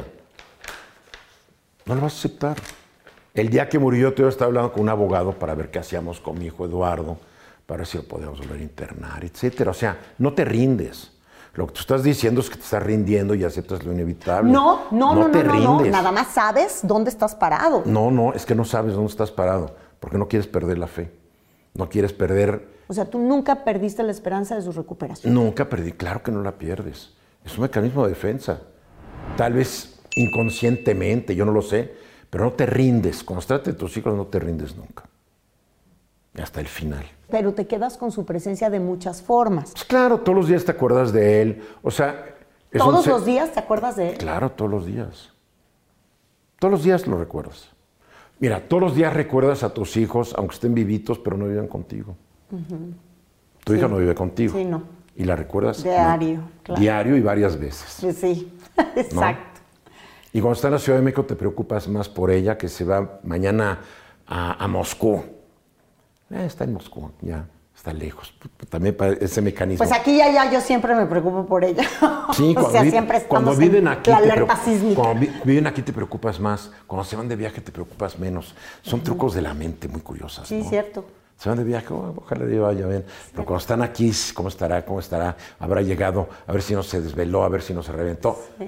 No lo vas a aceptar. El día que murió, yo estaba hablando con un abogado para ver qué hacíamos con mi hijo Eduardo, para ver si lo podíamos volver a internar, etcétera. O sea, no te rindes. Lo que tú estás diciendo es que te estás rindiendo y aceptas lo inevitable. No, no, no, no, te no, rindes. no. Nada más sabes dónde estás parado. No, no, es que no sabes dónde estás parado, porque no quieres perder la fe. No quieres perder... O sea, tú nunca perdiste la esperanza de su recuperación. Nunca perdí, claro que no la pierdes. Es un mecanismo de defensa. Tal vez inconscientemente, yo no lo sé, pero no te rindes. Cuando se trata de tus hijos, no te rindes nunca. Hasta el final. Pero te quedas con su presencia de muchas formas. Pues claro, todos los días te acuerdas de él. O sea... ¿Todos un... los días te acuerdas de él? Claro, todos los días. Todos los días lo recuerdas. Mira, todos los días recuerdas a tus hijos, aunque estén vivitos, pero no viven contigo. Uh-huh. Tu sí. hija no vive contigo. Sí, no. Y la recuerdas... Diario, no, claro. Diario y varias veces. Sí, sí. Exacto. ¿No? Y cuando está en la Ciudad de México te preocupas más por ella, que se va mañana a, a Moscú. Eh, está en Moscú, ya, está lejos. También ese mecanismo. Pues aquí ya, ya yo siempre me preocupo por ella. Sí, cuando, o sea, vi, siempre cuando viven aquí, la te alerta sísmica. Cuando vi, viven aquí te preocupas más. Cuando se van de viaje te preocupas menos. Son uh-huh. trucos de la mente muy curiosos. Sí, ¿no? Cierto. Se van de viaje, oh, ojalá le vaya bien. Pero cuando están aquí, ¿cómo estará? ¿Cómo estará? ¿Habrá llegado? A ver si no se desveló, a ver si no se reventó. Sí.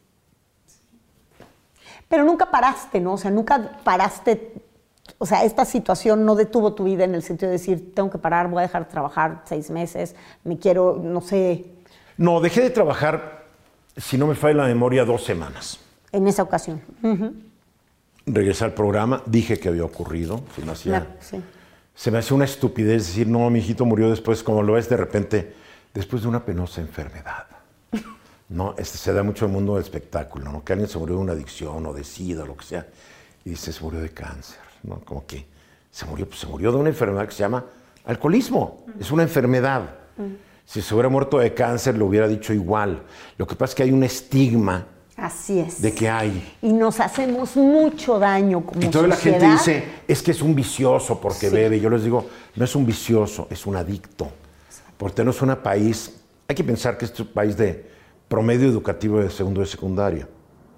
Pero nunca paraste, ¿no? O sea, nunca paraste, o sea, esta situación no detuvo tu vida en el sentido de decir, tengo que parar, voy a dejar de trabajar seis meses, me quiero, no sé. No, dejé de trabajar, si no me falla la memoria, dos semanas. En esa ocasión. Uh-huh. Regresé al programa, dije que había ocurrido, se me hacía, claro, sí. Se me hacía una estupidez decir, no, mi hijito murió después, como lo ves de repente, después de una penosa enfermedad. No, este, se da mucho en el mundo del espectáculo, ¿no? Que alguien se murió de una adicción o de sida o lo que sea, y dice, se murió de cáncer, ¿no? Como que se murió, pues se murió de una enfermedad que se llama alcoholismo. Uh-huh. Es una enfermedad. Uh-huh. Si se hubiera muerto de cáncer, lo hubiera dicho igual. Lo que pasa es que hay un estigma. Así es. De que hay. Y nos hacemos mucho daño como sociedad. Y toda la gente dice, es que es un vicioso porque sí. bebe. Yo les digo, no es un vicioso, es un adicto. Porque no es un país, hay que pensar que este es un país de promedio educativo de segundo de secundaria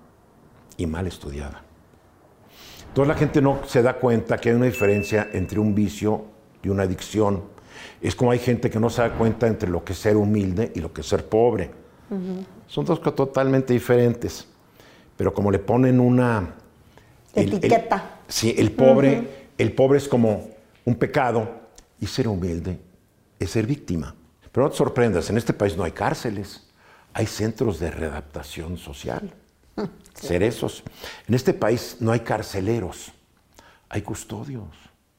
y mal estudiada. Entonces la gente no se da cuenta que hay una diferencia entre un vicio y una adicción. Es como hay gente que no se da cuenta entre lo que es ser humilde y lo que es ser pobre. Uh-huh. Son dos cosas totalmente diferentes. Pero como le ponen una... Etiqueta. El, el, sí, el pobre, uh-huh. el pobre es como un pecado y ser humilde es ser víctima. Pero no te sorprendas, en este país no hay cárceles. Hay centros de readaptación social, sí. cerezos. En este país no hay carceleros, hay custodios.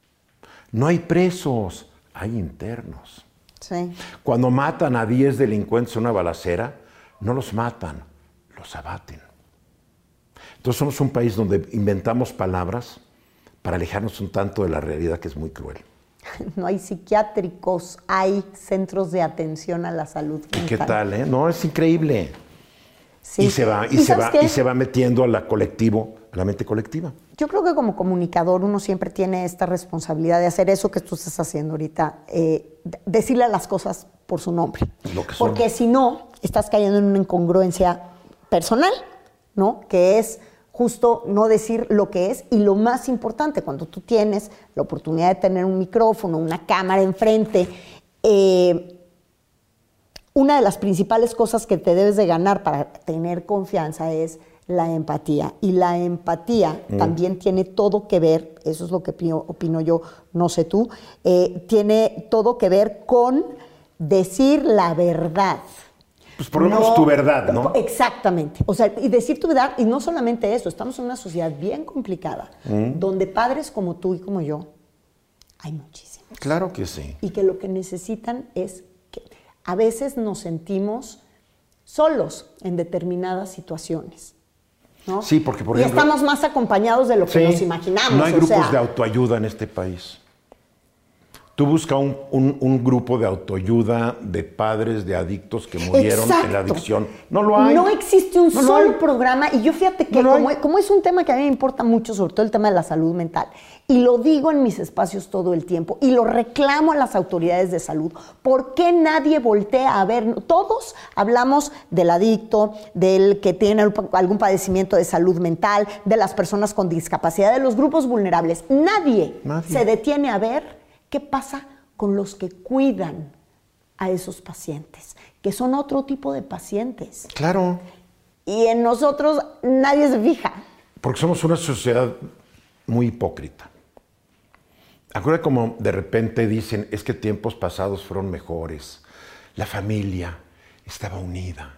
No hay presos, hay internos. Sí. Cuando matan a diez delincuentes en una balacera, no los matan, los abaten. Entonces somos un país donde inventamos palabras para alejarnos un tanto de la realidad que es muy cruel. No hay psiquiátricos, hay centros de atención a la salud mental. ¿Y qué tal, eh? No, es increíble. Sí. Y se va, y, ¿Y se va, qué? y se va metiendo a la colectivo, a la mente colectiva. Yo creo que como comunicador uno siempre tiene esta responsabilidad de hacer eso que tú estás haciendo ahorita, eh, decirle a las cosas por su nombre. Lo que son. Porque si no, estás cayendo en una incongruencia personal, ¿no? Que es justo no decir lo que es, y lo más importante, cuando tú tienes la oportunidad de tener un micrófono, una cámara enfrente, eh, una de las principales cosas que te debes de ganar para tener confianza es la empatía. Y la empatía mm. también tiene todo que ver, eso es lo que opino, opino yo, no sé tú, eh, tiene todo que ver con decir la verdad. Pues por lo menos no, tu verdad, ¿no? Exactamente. O sea, y decir tu verdad, y no solamente eso, estamos en una sociedad bien complicada, mm. donde padres como tú y como yo, hay muchísimos. Claro que sí. Y que lo que necesitan es que a veces nos sentimos solos en determinadas situaciones, ¿no? Sí, porque por y ejemplo... Y estamos más acompañados de lo que sí, nos imaginamos. No hay grupos o sea, de autoayuda en este país. Tú buscas un, un, un grupo de autoayuda de padres de adictos que murieron Exacto. en la adicción. No lo hay. No existe un no solo programa. Y yo fíjate que no como, como es un tema que a mí me importa mucho, sobre todo el tema de la salud mental, y lo digo en mis espacios todo el tiempo, y lo reclamo a las autoridades de salud, ¿por qué nadie voltea a ver? Todos hablamos del adicto, del que tiene algún padecimiento de salud mental, de las personas con discapacidad, de los grupos vulnerables. Nadie, nadie. se detiene a ver ¿qué pasa con los que cuidan a esos pacientes? Que son otro tipo de pacientes. Claro. Y en nosotros nadie se fija. Porque somos una sociedad muy hipócrita. Acuérdate como de repente dicen, es que tiempos pasados fueron mejores. La familia estaba unida.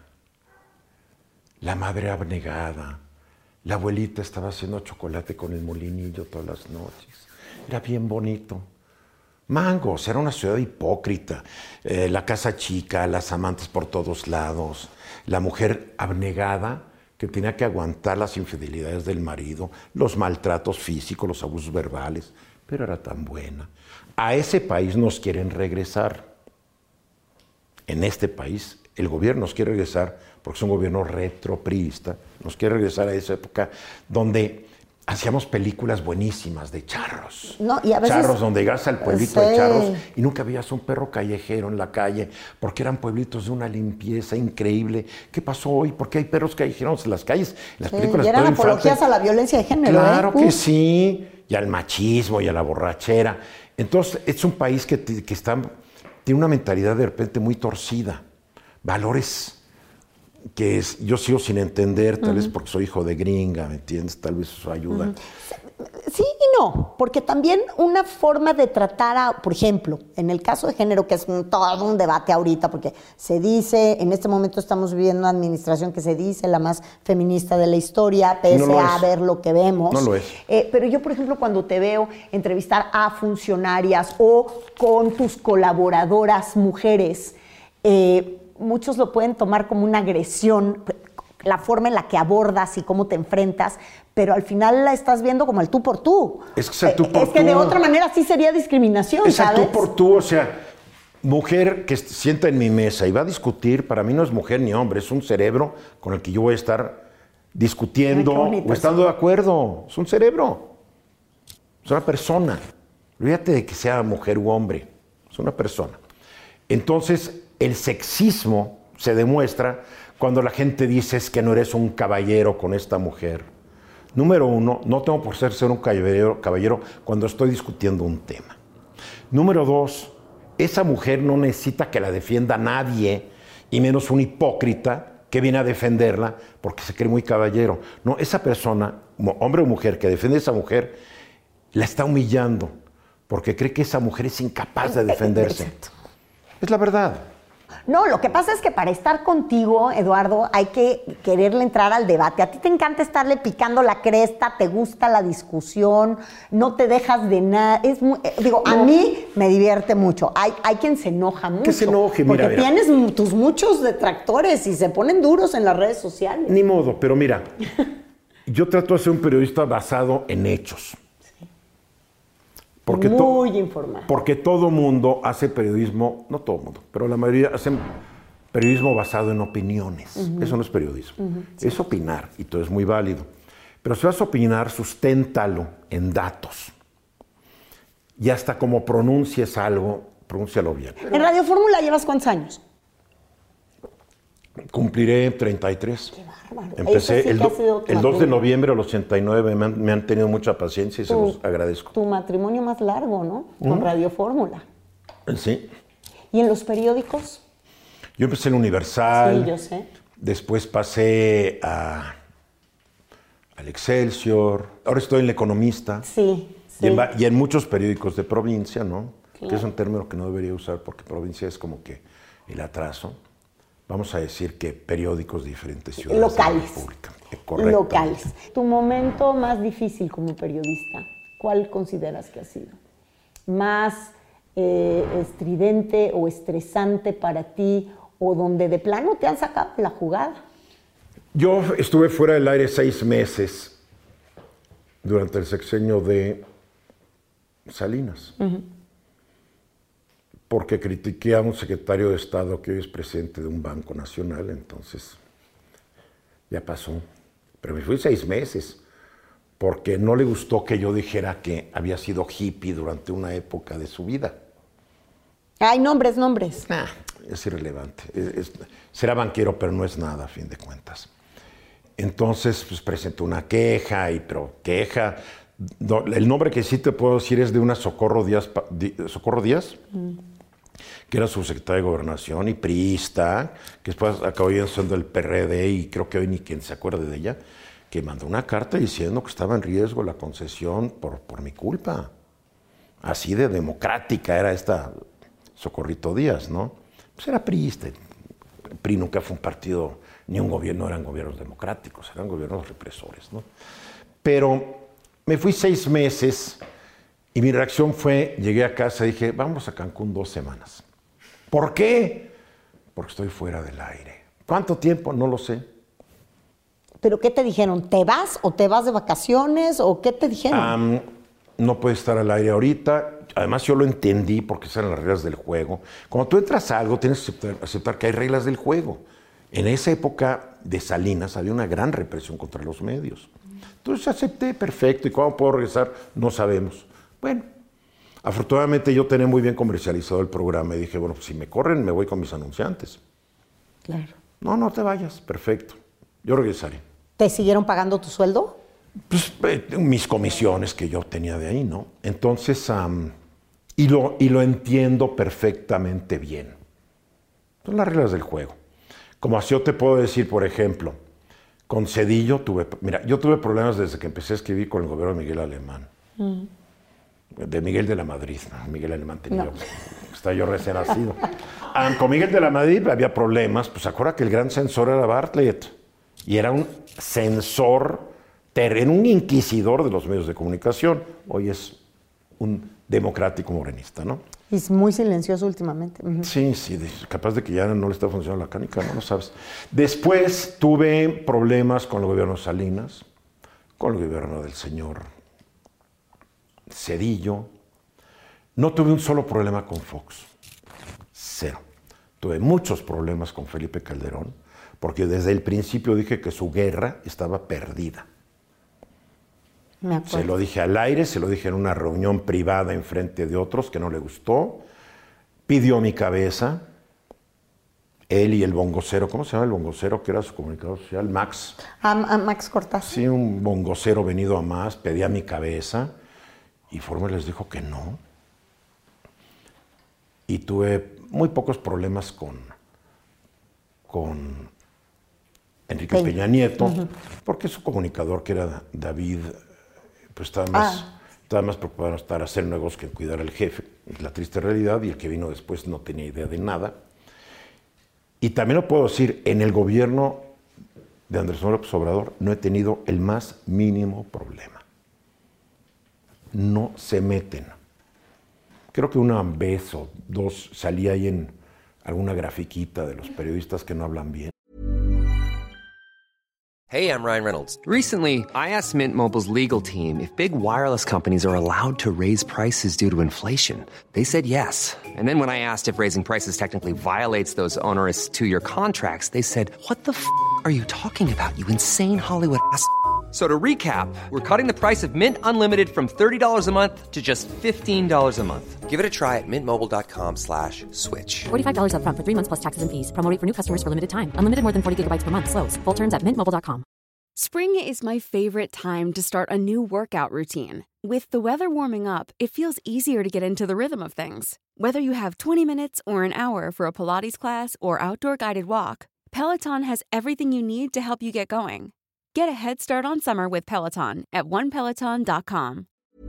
La madre abnegada. La abuelita estaba haciendo chocolate con el molinillo todas las noches. Era bien bonito. Mangos, era una ciudad hipócrita, eh, la casa chica, las amantes por todos lados, la mujer abnegada que tenía que aguantar las infidelidades del marido, los maltratos físicos, los abusos verbales, pero era tan buena. A ese país nos quieren regresar. En este país el gobierno nos quiere regresar, porque es un gobierno retropriista, nos quiere regresar a esa época donde hacíamos películas buenísimas de charros. No, y a veces, charros, donde llegas al pueblito sí. de charros y nunca veías un perro callejero en la calle, porque eran pueblitos de una limpieza increíble. ¿Qué pasó hoy? ¿Por qué hay perros callejeros en las calles? En las sí, películas y eran de apologías Infante. a la violencia de género. Claro ¿eh? que Uf. sí, y al machismo y a la borrachera. Entonces, es un país que, que está, tiene una mentalidad de repente muy torcida. Valores que es, yo sigo sin entender, tal uh-huh. vez porque soy hijo de gringa, ¿me entiendes? Tal vez eso ayuda. Uh-huh. Sí y no, porque también una forma de tratar a, por ejemplo, en el caso de género, que es un, todo un debate ahorita, porque se dice, en este momento estamos viviendo una administración que se dice la más feminista de la historia, pese no a ver lo que vemos. No lo es. Eh, pero yo, por ejemplo, cuando te veo entrevistar a funcionarias o con tus colaboradoras mujeres, eh, muchos lo pueden tomar como una agresión, la forma en la que abordas y cómo te enfrentas, pero al final la estás viendo como el tú por tú. Es que es el tú por tú. Es que de otra manera sí sería discriminación, es ¿sabes? Es el tú por tú, o sea, mujer que se sienta en mi mesa y va a discutir, para mí no es mujer ni hombre, es un cerebro con el que yo voy a estar discutiendo o estando de acuerdo. Es un cerebro, es una persona. Olvídate de que sea mujer u hombre, es una persona. Entonces, el sexismo se demuestra cuando la gente dice es que no eres un caballero con esta mujer. Número uno, no tengo por ser ser un caballero, caballero cuando estoy discutiendo un tema. Número dos, esa mujer no necesita que la defienda nadie, y menos un hipócrita que viene a defenderla porque se cree muy caballero. No, esa persona, hombre o mujer, que defiende a esa mujer, la está humillando porque cree que esa mujer es incapaz de defenderse. Exacto. Es la verdad. No, lo que pasa es que para estar contigo, Eduardo, hay que quererle entrar al debate. A ti te encanta estarle picando la cresta, te gusta la discusión, no te dejas de nada. Es muy, eh, digo, no. A mí me divierte mucho. Hay, hay quien se enoja mucho. Que se enoje, mira, porque mira. tienes tus muchos detractores y se ponen duros en las redes sociales. Ni modo, pero mira, yo trato de ser un periodista basado en hechos. Porque Muy informado. Porque todo mundo hace periodismo, no todo mundo, pero la mayoría hacen periodismo basado en opiniones. Uh-huh. Eso no es periodismo, uh-huh. Sí. Es opinar y todo es muy válido. Pero si vas a opinar, susténtalo en datos. Y hasta como pronuncies algo, pronúncialo bien. ¿En Radio Fórmula llevas cuántos años? Cumpliré treinta y tres. Qué bárbaro. Empecé sí el, do, el dos de noviembre del ochenta y nueve. Me han, me han tenido mucha paciencia y tu, se los agradezco. Tu matrimonio más largo, ¿no? Con ¿Mm? Radio Fórmula. Sí. ¿Y en los periódicos? Yo empecé en Universal. Sí, yo sé. Después pasé a, al Excelsior. Ahora estoy en El Economista. Sí, sí. Y en, y en muchos periódicos de provincia, ¿no? Claro. Que es un término que no debería usar porque provincia es como que el atraso. Vamos a decir que periódicos de diferentes ciudades locales. De la República. Correcto. Locales. Tu momento más difícil como periodista, ¿cuál consideras que ha sido? ¿Más eh, estridente o estresante para ti o donde de plano te han sacado la jugada? Yo estuve fuera del aire seis meses durante el sexenio de Salinas. Uh-huh. Porque critiqué a un secretario de Estado que hoy es presidente de un banco nacional, entonces ya pasó. Pero me fui seis meses, porque no le gustó que yo dijera que había sido hippie durante una época de su vida. Hay nombres, nombres. Nah, es irrelevante. Es, es, será banquero, pero no es nada, a fin de cuentas. Entonces, pues presentó una queja, y, pero queja... El nombre que sí te puedo decir es de una Socorro Díaz, Socorro Díaz, mm. que era subsecretaria de Gobernación y priista, que después acabó siendo el P R D y creo que hoy ni quien se acuerde de ella, que mandó una carta diciendo que estaba en riesgo la concesión por, por mi culpa. Así de democrática era esta Socorrito Díaz, ¿no? Pues era priista. El P R I nunca fue un partido, ni un gobierno, eran gobiernos democráticos, eran gobiernos represores, ¿no? Pero me fui seis meses y mi reacción fue, llegué a casa y dije, vamos a Cancún dos semanas. ¿Por qué? Porque estoy fuera del aire. ¿Cuánto tiempo? No lo sé. ¿Pero qué te dijeron? ¿Te vas o te vas de vacaciones o qué te dijeron? Um, no puedes estar al aire ahorita. Además, yo lo entendí porque esas eran las reglas del juego. Cuando tú entras a algo, tienes que aceptar, aceptar que hay reglas del juego. En esa época de Salinas había una gran represión contra los medios. Entonces acepté, perfecto. ¿Y cuándo puedo regresar? No sabemos. Bueno, afortunadamente yo tenía muy bien comercializado el programa y dije, bueno, pues si me corren, me voy con mis anunciantes. Claro. No, no te vayas, perfecto. Yo regresaré. ¿Te siguieron pagando tu sueldo? Pues eh, mis comisiones que yo tenía de ahí, ¿no? Entonces, um, y, lo, y lo entiendo perfectamente bien. Son las reglas del juego. Como así yo te puedo decir, por ejemplo, con Cedillo tuve... Mira, yo tuve problemas desde que empecé a escribir con el gobierno de Miguel Alemán. Mm. De Miguel de la Madrid, ¿no? Miguel Alemán tenía... No. Está yo recién nacido. um, con Miguel de la Madrid había problemas. Pues acuérdate que el gran censor era Bartlett. Y era un censor, era un inquisidor de los medios de comunicación. Hoy es un democrático morenista, ¿no? Y es muy silencioso últimamente. Uh-huh. Sí, sí, de, capaz de que ya no le está funcionando la canica, no lo sabes. Después tuve problemas con el gobierno de Salinas, con el gobierno del señor Zedillo. No tuve un solo problema con Fox, cero. Tuve muchos problemas con Felipe Calderón, porque desde el principio dije que su guerra estaba perdida. Me acuerdo. Se lo dije al aire, se lo dije en una reunión privada en frente de otros que no le gustó. Pidió mi cabeza. Él y el bongocero, ¿cómo se llama el bongocero que era su comunicador social? Max. A, a Max Cortázar. Sí, un bongocero venido a más, pedía mi cabeza y Former les dijo que no. Y tuve muy pocos problemas con, con Enrique Peña, Peña Nieto, uh-huh. porque su comunicador, que era David, pues estaba más, ah. estaba más preocupado en estar a hacer negocios que en cuidar al jefe. Es la triste realidad, y el que vino después no tenía idea de nada. Y también lo puedo decir, en el gobierno de Andrés Manuel López Obrador no he tenido el más mínimo problema. No se meten. Creo que una vez o dos salí ahí en alguna grafiquita de los periodistas que no hablan bien. Hey, I'm Ryan Reynolds. Recently, I asked Mint Mobile's legal team if big wireless companies are allowed to raise prices due to inflation. They said yes. And then when I asked if raising prices technically violates those onerous two-year contracts, they said, what the f*** are you talking about, you insane Hollywood ass f- So to recap, we're cutting the price of Mint Unlimited from thirty dollars a month to just fifteen dollars a month. Give it a try at mintmobile.com slash switch. forty-five dollars up front for three months plus taxes and fees. Promo rate for new customers for limited time. Unlimited more than forty gigabytes per month. Slows full terms at mint mobile dot com. Spring is my favorite time to start a new workout routine. With the weather warming up, it feels easier to get into the rhythm of things. Whether you have twenty minutes or an hour for a Pilates class or outdoor guided walk, Peloton has everything you need to help you get going. Get a head start on summer with Peloton at one peloton dot com.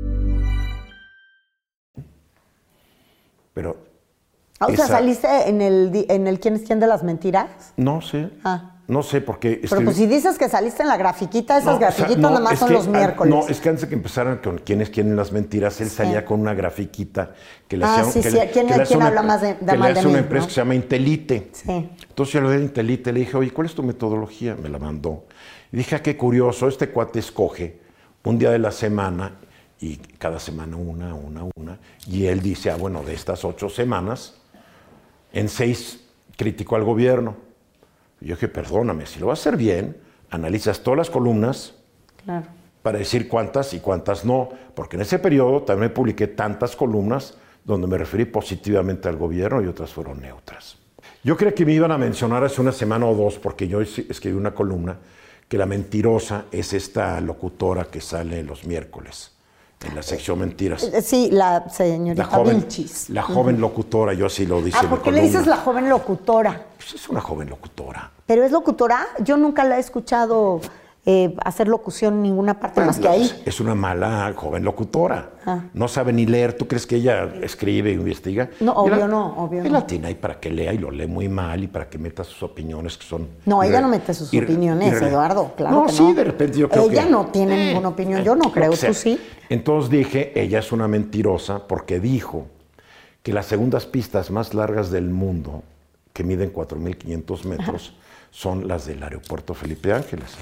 Pero o sea, esa... ¿saliste en el, en el ¿Quién es quién de las mentiras? No sé. Ah. No sé, porque... Pero escribí... pues si dices que saliste en la grafiquita, esas no, grafiquitas o sea, no, nada más son que, los miércoles. No, es que antes de que empezaran con ¿Quién es quién en las mentiras? Él sí. salía con una grafiquita que le ah, hacía... sí, que sí. Le, ¿Quién, que le ¿quién una, habla más de, de que mal le hace de una mí, empresa ¿no? que se llama Intelite. Sí. Entonces yo le di Intelite, le dije, oye, ¿cuál es tu metodología? Me la mandó. Y dije, ah, qué curioso, este cuate escoge un día de la semana y cada semana una, una, una. Y él dice, ah, bueno, de estas ocho semanas, en seis criticó al gobierno. Y yo dije, perdóname, si lo vas a hacer bien, analizas todas las columnas claro. para decir cuántas y cuántas no, porque en ese periodo también publiqué tantas columnas donde me referí positivamente al gobierno y otras fueron neutras. Yo creí que me iban a mencionar hace una semana o dos, porque yo escribí una columna que la mentirosa es esta locutora que sale los miércoles en la sección Mentiras. Sí, la señorita la joven, Vilchis. La joven uh-huh. locutora, yo así lo dice. Ah, ¿por qué le dices la joven locutora? Pues es una joven locutora. ¿Pero es locutora? Yo nunca la he escuchado eh, hacer locución en ninguna parte bueno, más que ahí. Es una mala joven locutora. Ah. No sabe ni leer. ¿Tú crees que ella escribe e investiga? No, obvio la, no, obvio y no. la tiene ahí para que lea y lo lee muy mal y para que meta sus opiniones que son... No, ella no mete sus ir, opiniones, ir, Eduardo, claro no, que sí, no. de repente yo creo ella que... Ella no tiene eh, ninguna opinión, yo no eh, creo, tú sí. Entonces dije, ella es una mentirosa porque dijo que las segundas pistas más largas del mundo, que miden cuatro mil quinientos metros, Ajá. son las del aeropuerto Felipe Ángeles.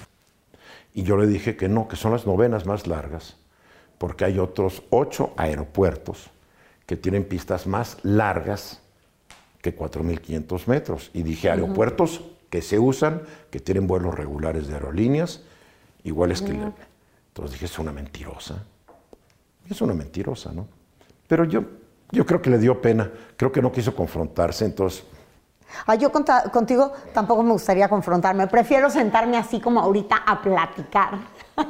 Y yo le dije que no, que son las novenas más largas, porque hay otros ocho aeropuertos que tienen pistas más largas que cuatro mil quinientos metros. Y dije, aeropuertos uh-huh. que se usan, que tienen vuelos regulares de aerolíneas, iguales uh-huh. que... Le... Entonces dije, es una mentirosa. Es una mentirosa, ¿no? Pero yo, yo creo que le dio pena, creo que no quiso confrontarse, entonces... Ah, yo conta, contigo tampoco me gustaría confrontarme. Prefiero sentarme así como ahorita a platicar.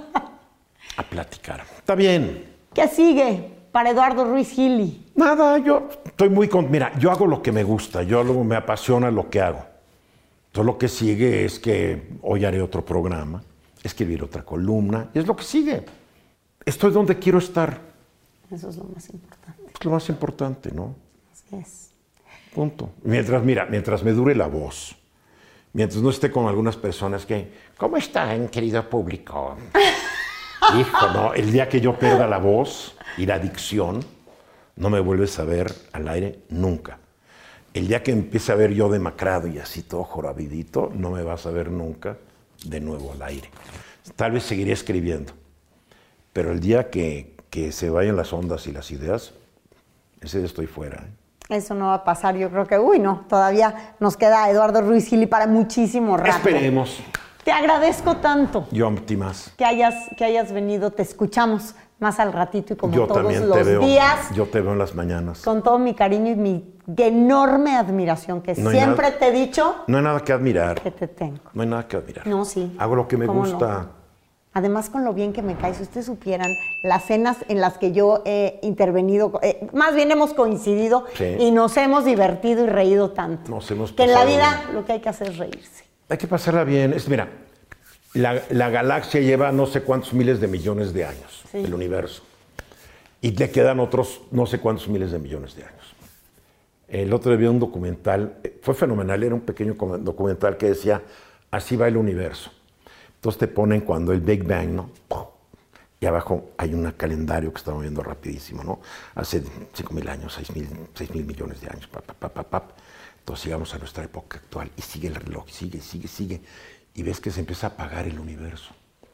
A platicar. Está bien. ¿Qué sigue para Eduardo Ruiz Gili? Nada, yo estoy muy... Con... Mira, yo hago lo que me gusta, yo luego me apasiona lo que hago. Entonces lo que sigue es que hoy haré otro programa, escribir otra columna, y es lo que sigue. Estoy donde quiero estar. Eso es lo más importante. Es lo más importante, ¿no? Así es. Punto. Mientras, mira, mientras me dure la voz, mientras no esté con algunas personas que, ¿cómo están, querido público? Hijo, no, el día que yo pierda la voz y la dicción, no me vuelves a ver al aire nunca. El día que empiece a ver yo demacrado y así todo jorabidito, no me vas a ver nunca de nuevo al aire. Tal vez seguiré escribiendo, pero el día que, que se vayan las ondas y las ideas, ese día estoy fuera, ¿eh? Eso no va a pasar, yo creo que, uy, no, todavía nos queda Eduardo Ruiz Gili para muchísimo rato. Esperemos. Te agradezco tanto. Yo a ti más. Que hayas, que hayas venido, te escuchamos más al ratito y como yo todos también los te veo, días. Yo te veo en las mañanas. Con todo mi cariño y mi enorme admiración, que no siempre nada, te he dicho. No hay nada que admirar. Que te tengo. No hay nada que admirar. No, sí. Hago lo que me gusta. No? Además, con lo bien que me cae, si ustedes supieran las cenas en las que yo he intervenido, eh, más bien hemos coincidido sí. y nos hemos divertido y reído tanto. Nos hemos que en la vida bien. Lo que hay que hacer es reírse. Hay que pasarla bien. Es, mira, la, la galaxia lleva no sé cuántos miles de millones de años, sí. el universo. Y le quedan otros no sé cuántos miles de millones de años. El otro día vi un documental, fue fenomenal, era un pequeño documental que decía, así va el universo. Entonces te ponen cuando el Big Bang, ¿no? Y abajo hay un calendario que está moviendo rapidísimo, ¿no? Hace cinco mil años, seis mil millones de años, pap, pap, pap, pap. Entonces llegamos a nuestra época actual y sigue el reloj, sigue, sigue, sigue. Y ves que se empieza a apagar el universo.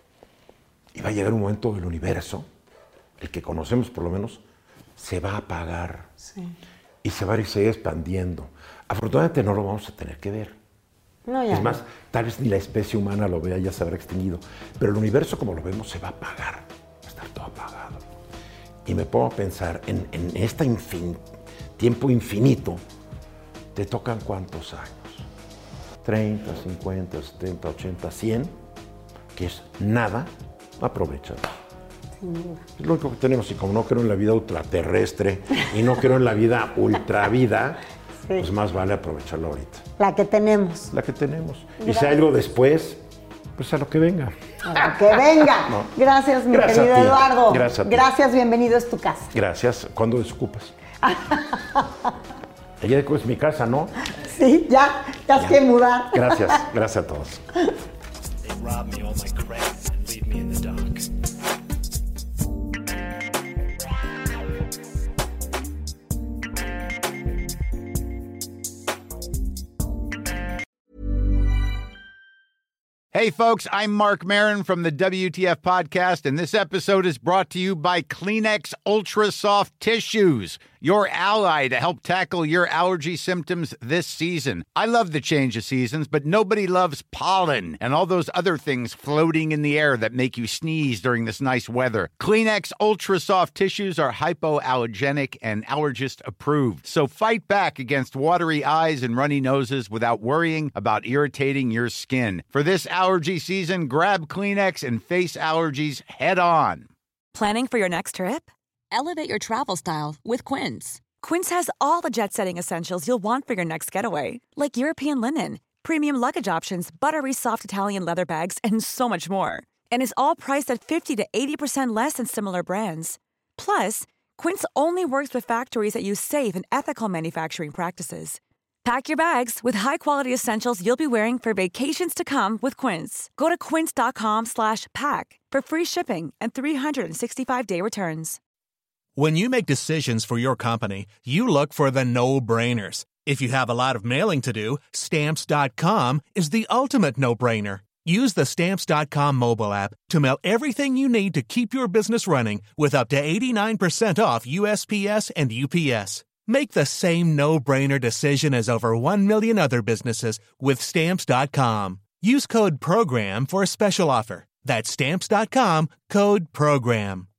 Y va a llegar un momento del universo, el que conocemos por lo menos, se va a apagar. Sí. Y se va a ir seguir expandiendo. Afortunadamente no lo vamos a tener que ver. No, ya es más, no. tal vez ni la especie humana lo vea, ya se habrá extinguido. Pero el universo, como lo vemos, se va a apagar. Va a estar todo apagado. Y me pongo a pensar, en, en este infin, tiempo infinito, ¿te tocan cuántos años? treinta, cincuenta, setenta, ochenta, cien, que es nada, aprovechalo. Es lo único que tenemos, y como no creo en la vida ultraterrestre y no creo en la vida ultravida, sí. pues más vale aprovecharlo ahorita. La que tenemos. La que tenemos. Gracias. Y si hay algo después, pues a lo que venga. A lo que venga. No. Gracias, mi Gracias querido Eduardo. Gracias a ti. Gracias, bienvenido, es tu casa. Gracias. ¿Cuándo desocupas? Ella es mi casa, ¿no? Sí, ya, te has que mudar. Gracias, gracias a todos. Hey, folks, I'm Mark Maron from the W T F Podcast, and this episode is brought to you by Kleenex Ultra Soft Tissues, your ally to help tackle your allergy symptoms this season. I love the change of seasons, but nobody loves pollen and all those other things floating in the air that make you sneeze during this nice weather. Kleenex Ultra Soft Tissues are hypoallergenic and allergist approved, so fight back against watery eyes and runny noses without worrying about irritating your skin. For this allergy season, grab Kleenex and face allergies head on. Planning for your next trip? Elevate your travel style with Quince. Quince has all the jet-setting essentials you'll want for your next getaway, like European linen, premium luggage options, buttery soft Italian leather bags, and so much more. And is all priced at fifty to eighty percent less than similar brands. Plus, Quince only works with factories that use safe and ethical manufacturing practices. Pack your bags with high-quality essentials you'll be wearing for vacations to come with Quince. Go to quince.com slash pack for free shipping and three sixty-five day returns. When you make decisions for your company, you look for the no-brainers. If you have a lot of mailing to do, Stamps dot com is the ultimate no-brainer. Use the Stamps dot com mobile app to mail everything you need to keep your business running with up to eighty-nine percent off U S P S and U P S. Make the same no-brainer decision as over one million other businesses with Stamps dot com. Use code PROGRAM for a special offer. That's Stamps dot com, code PROGRAM.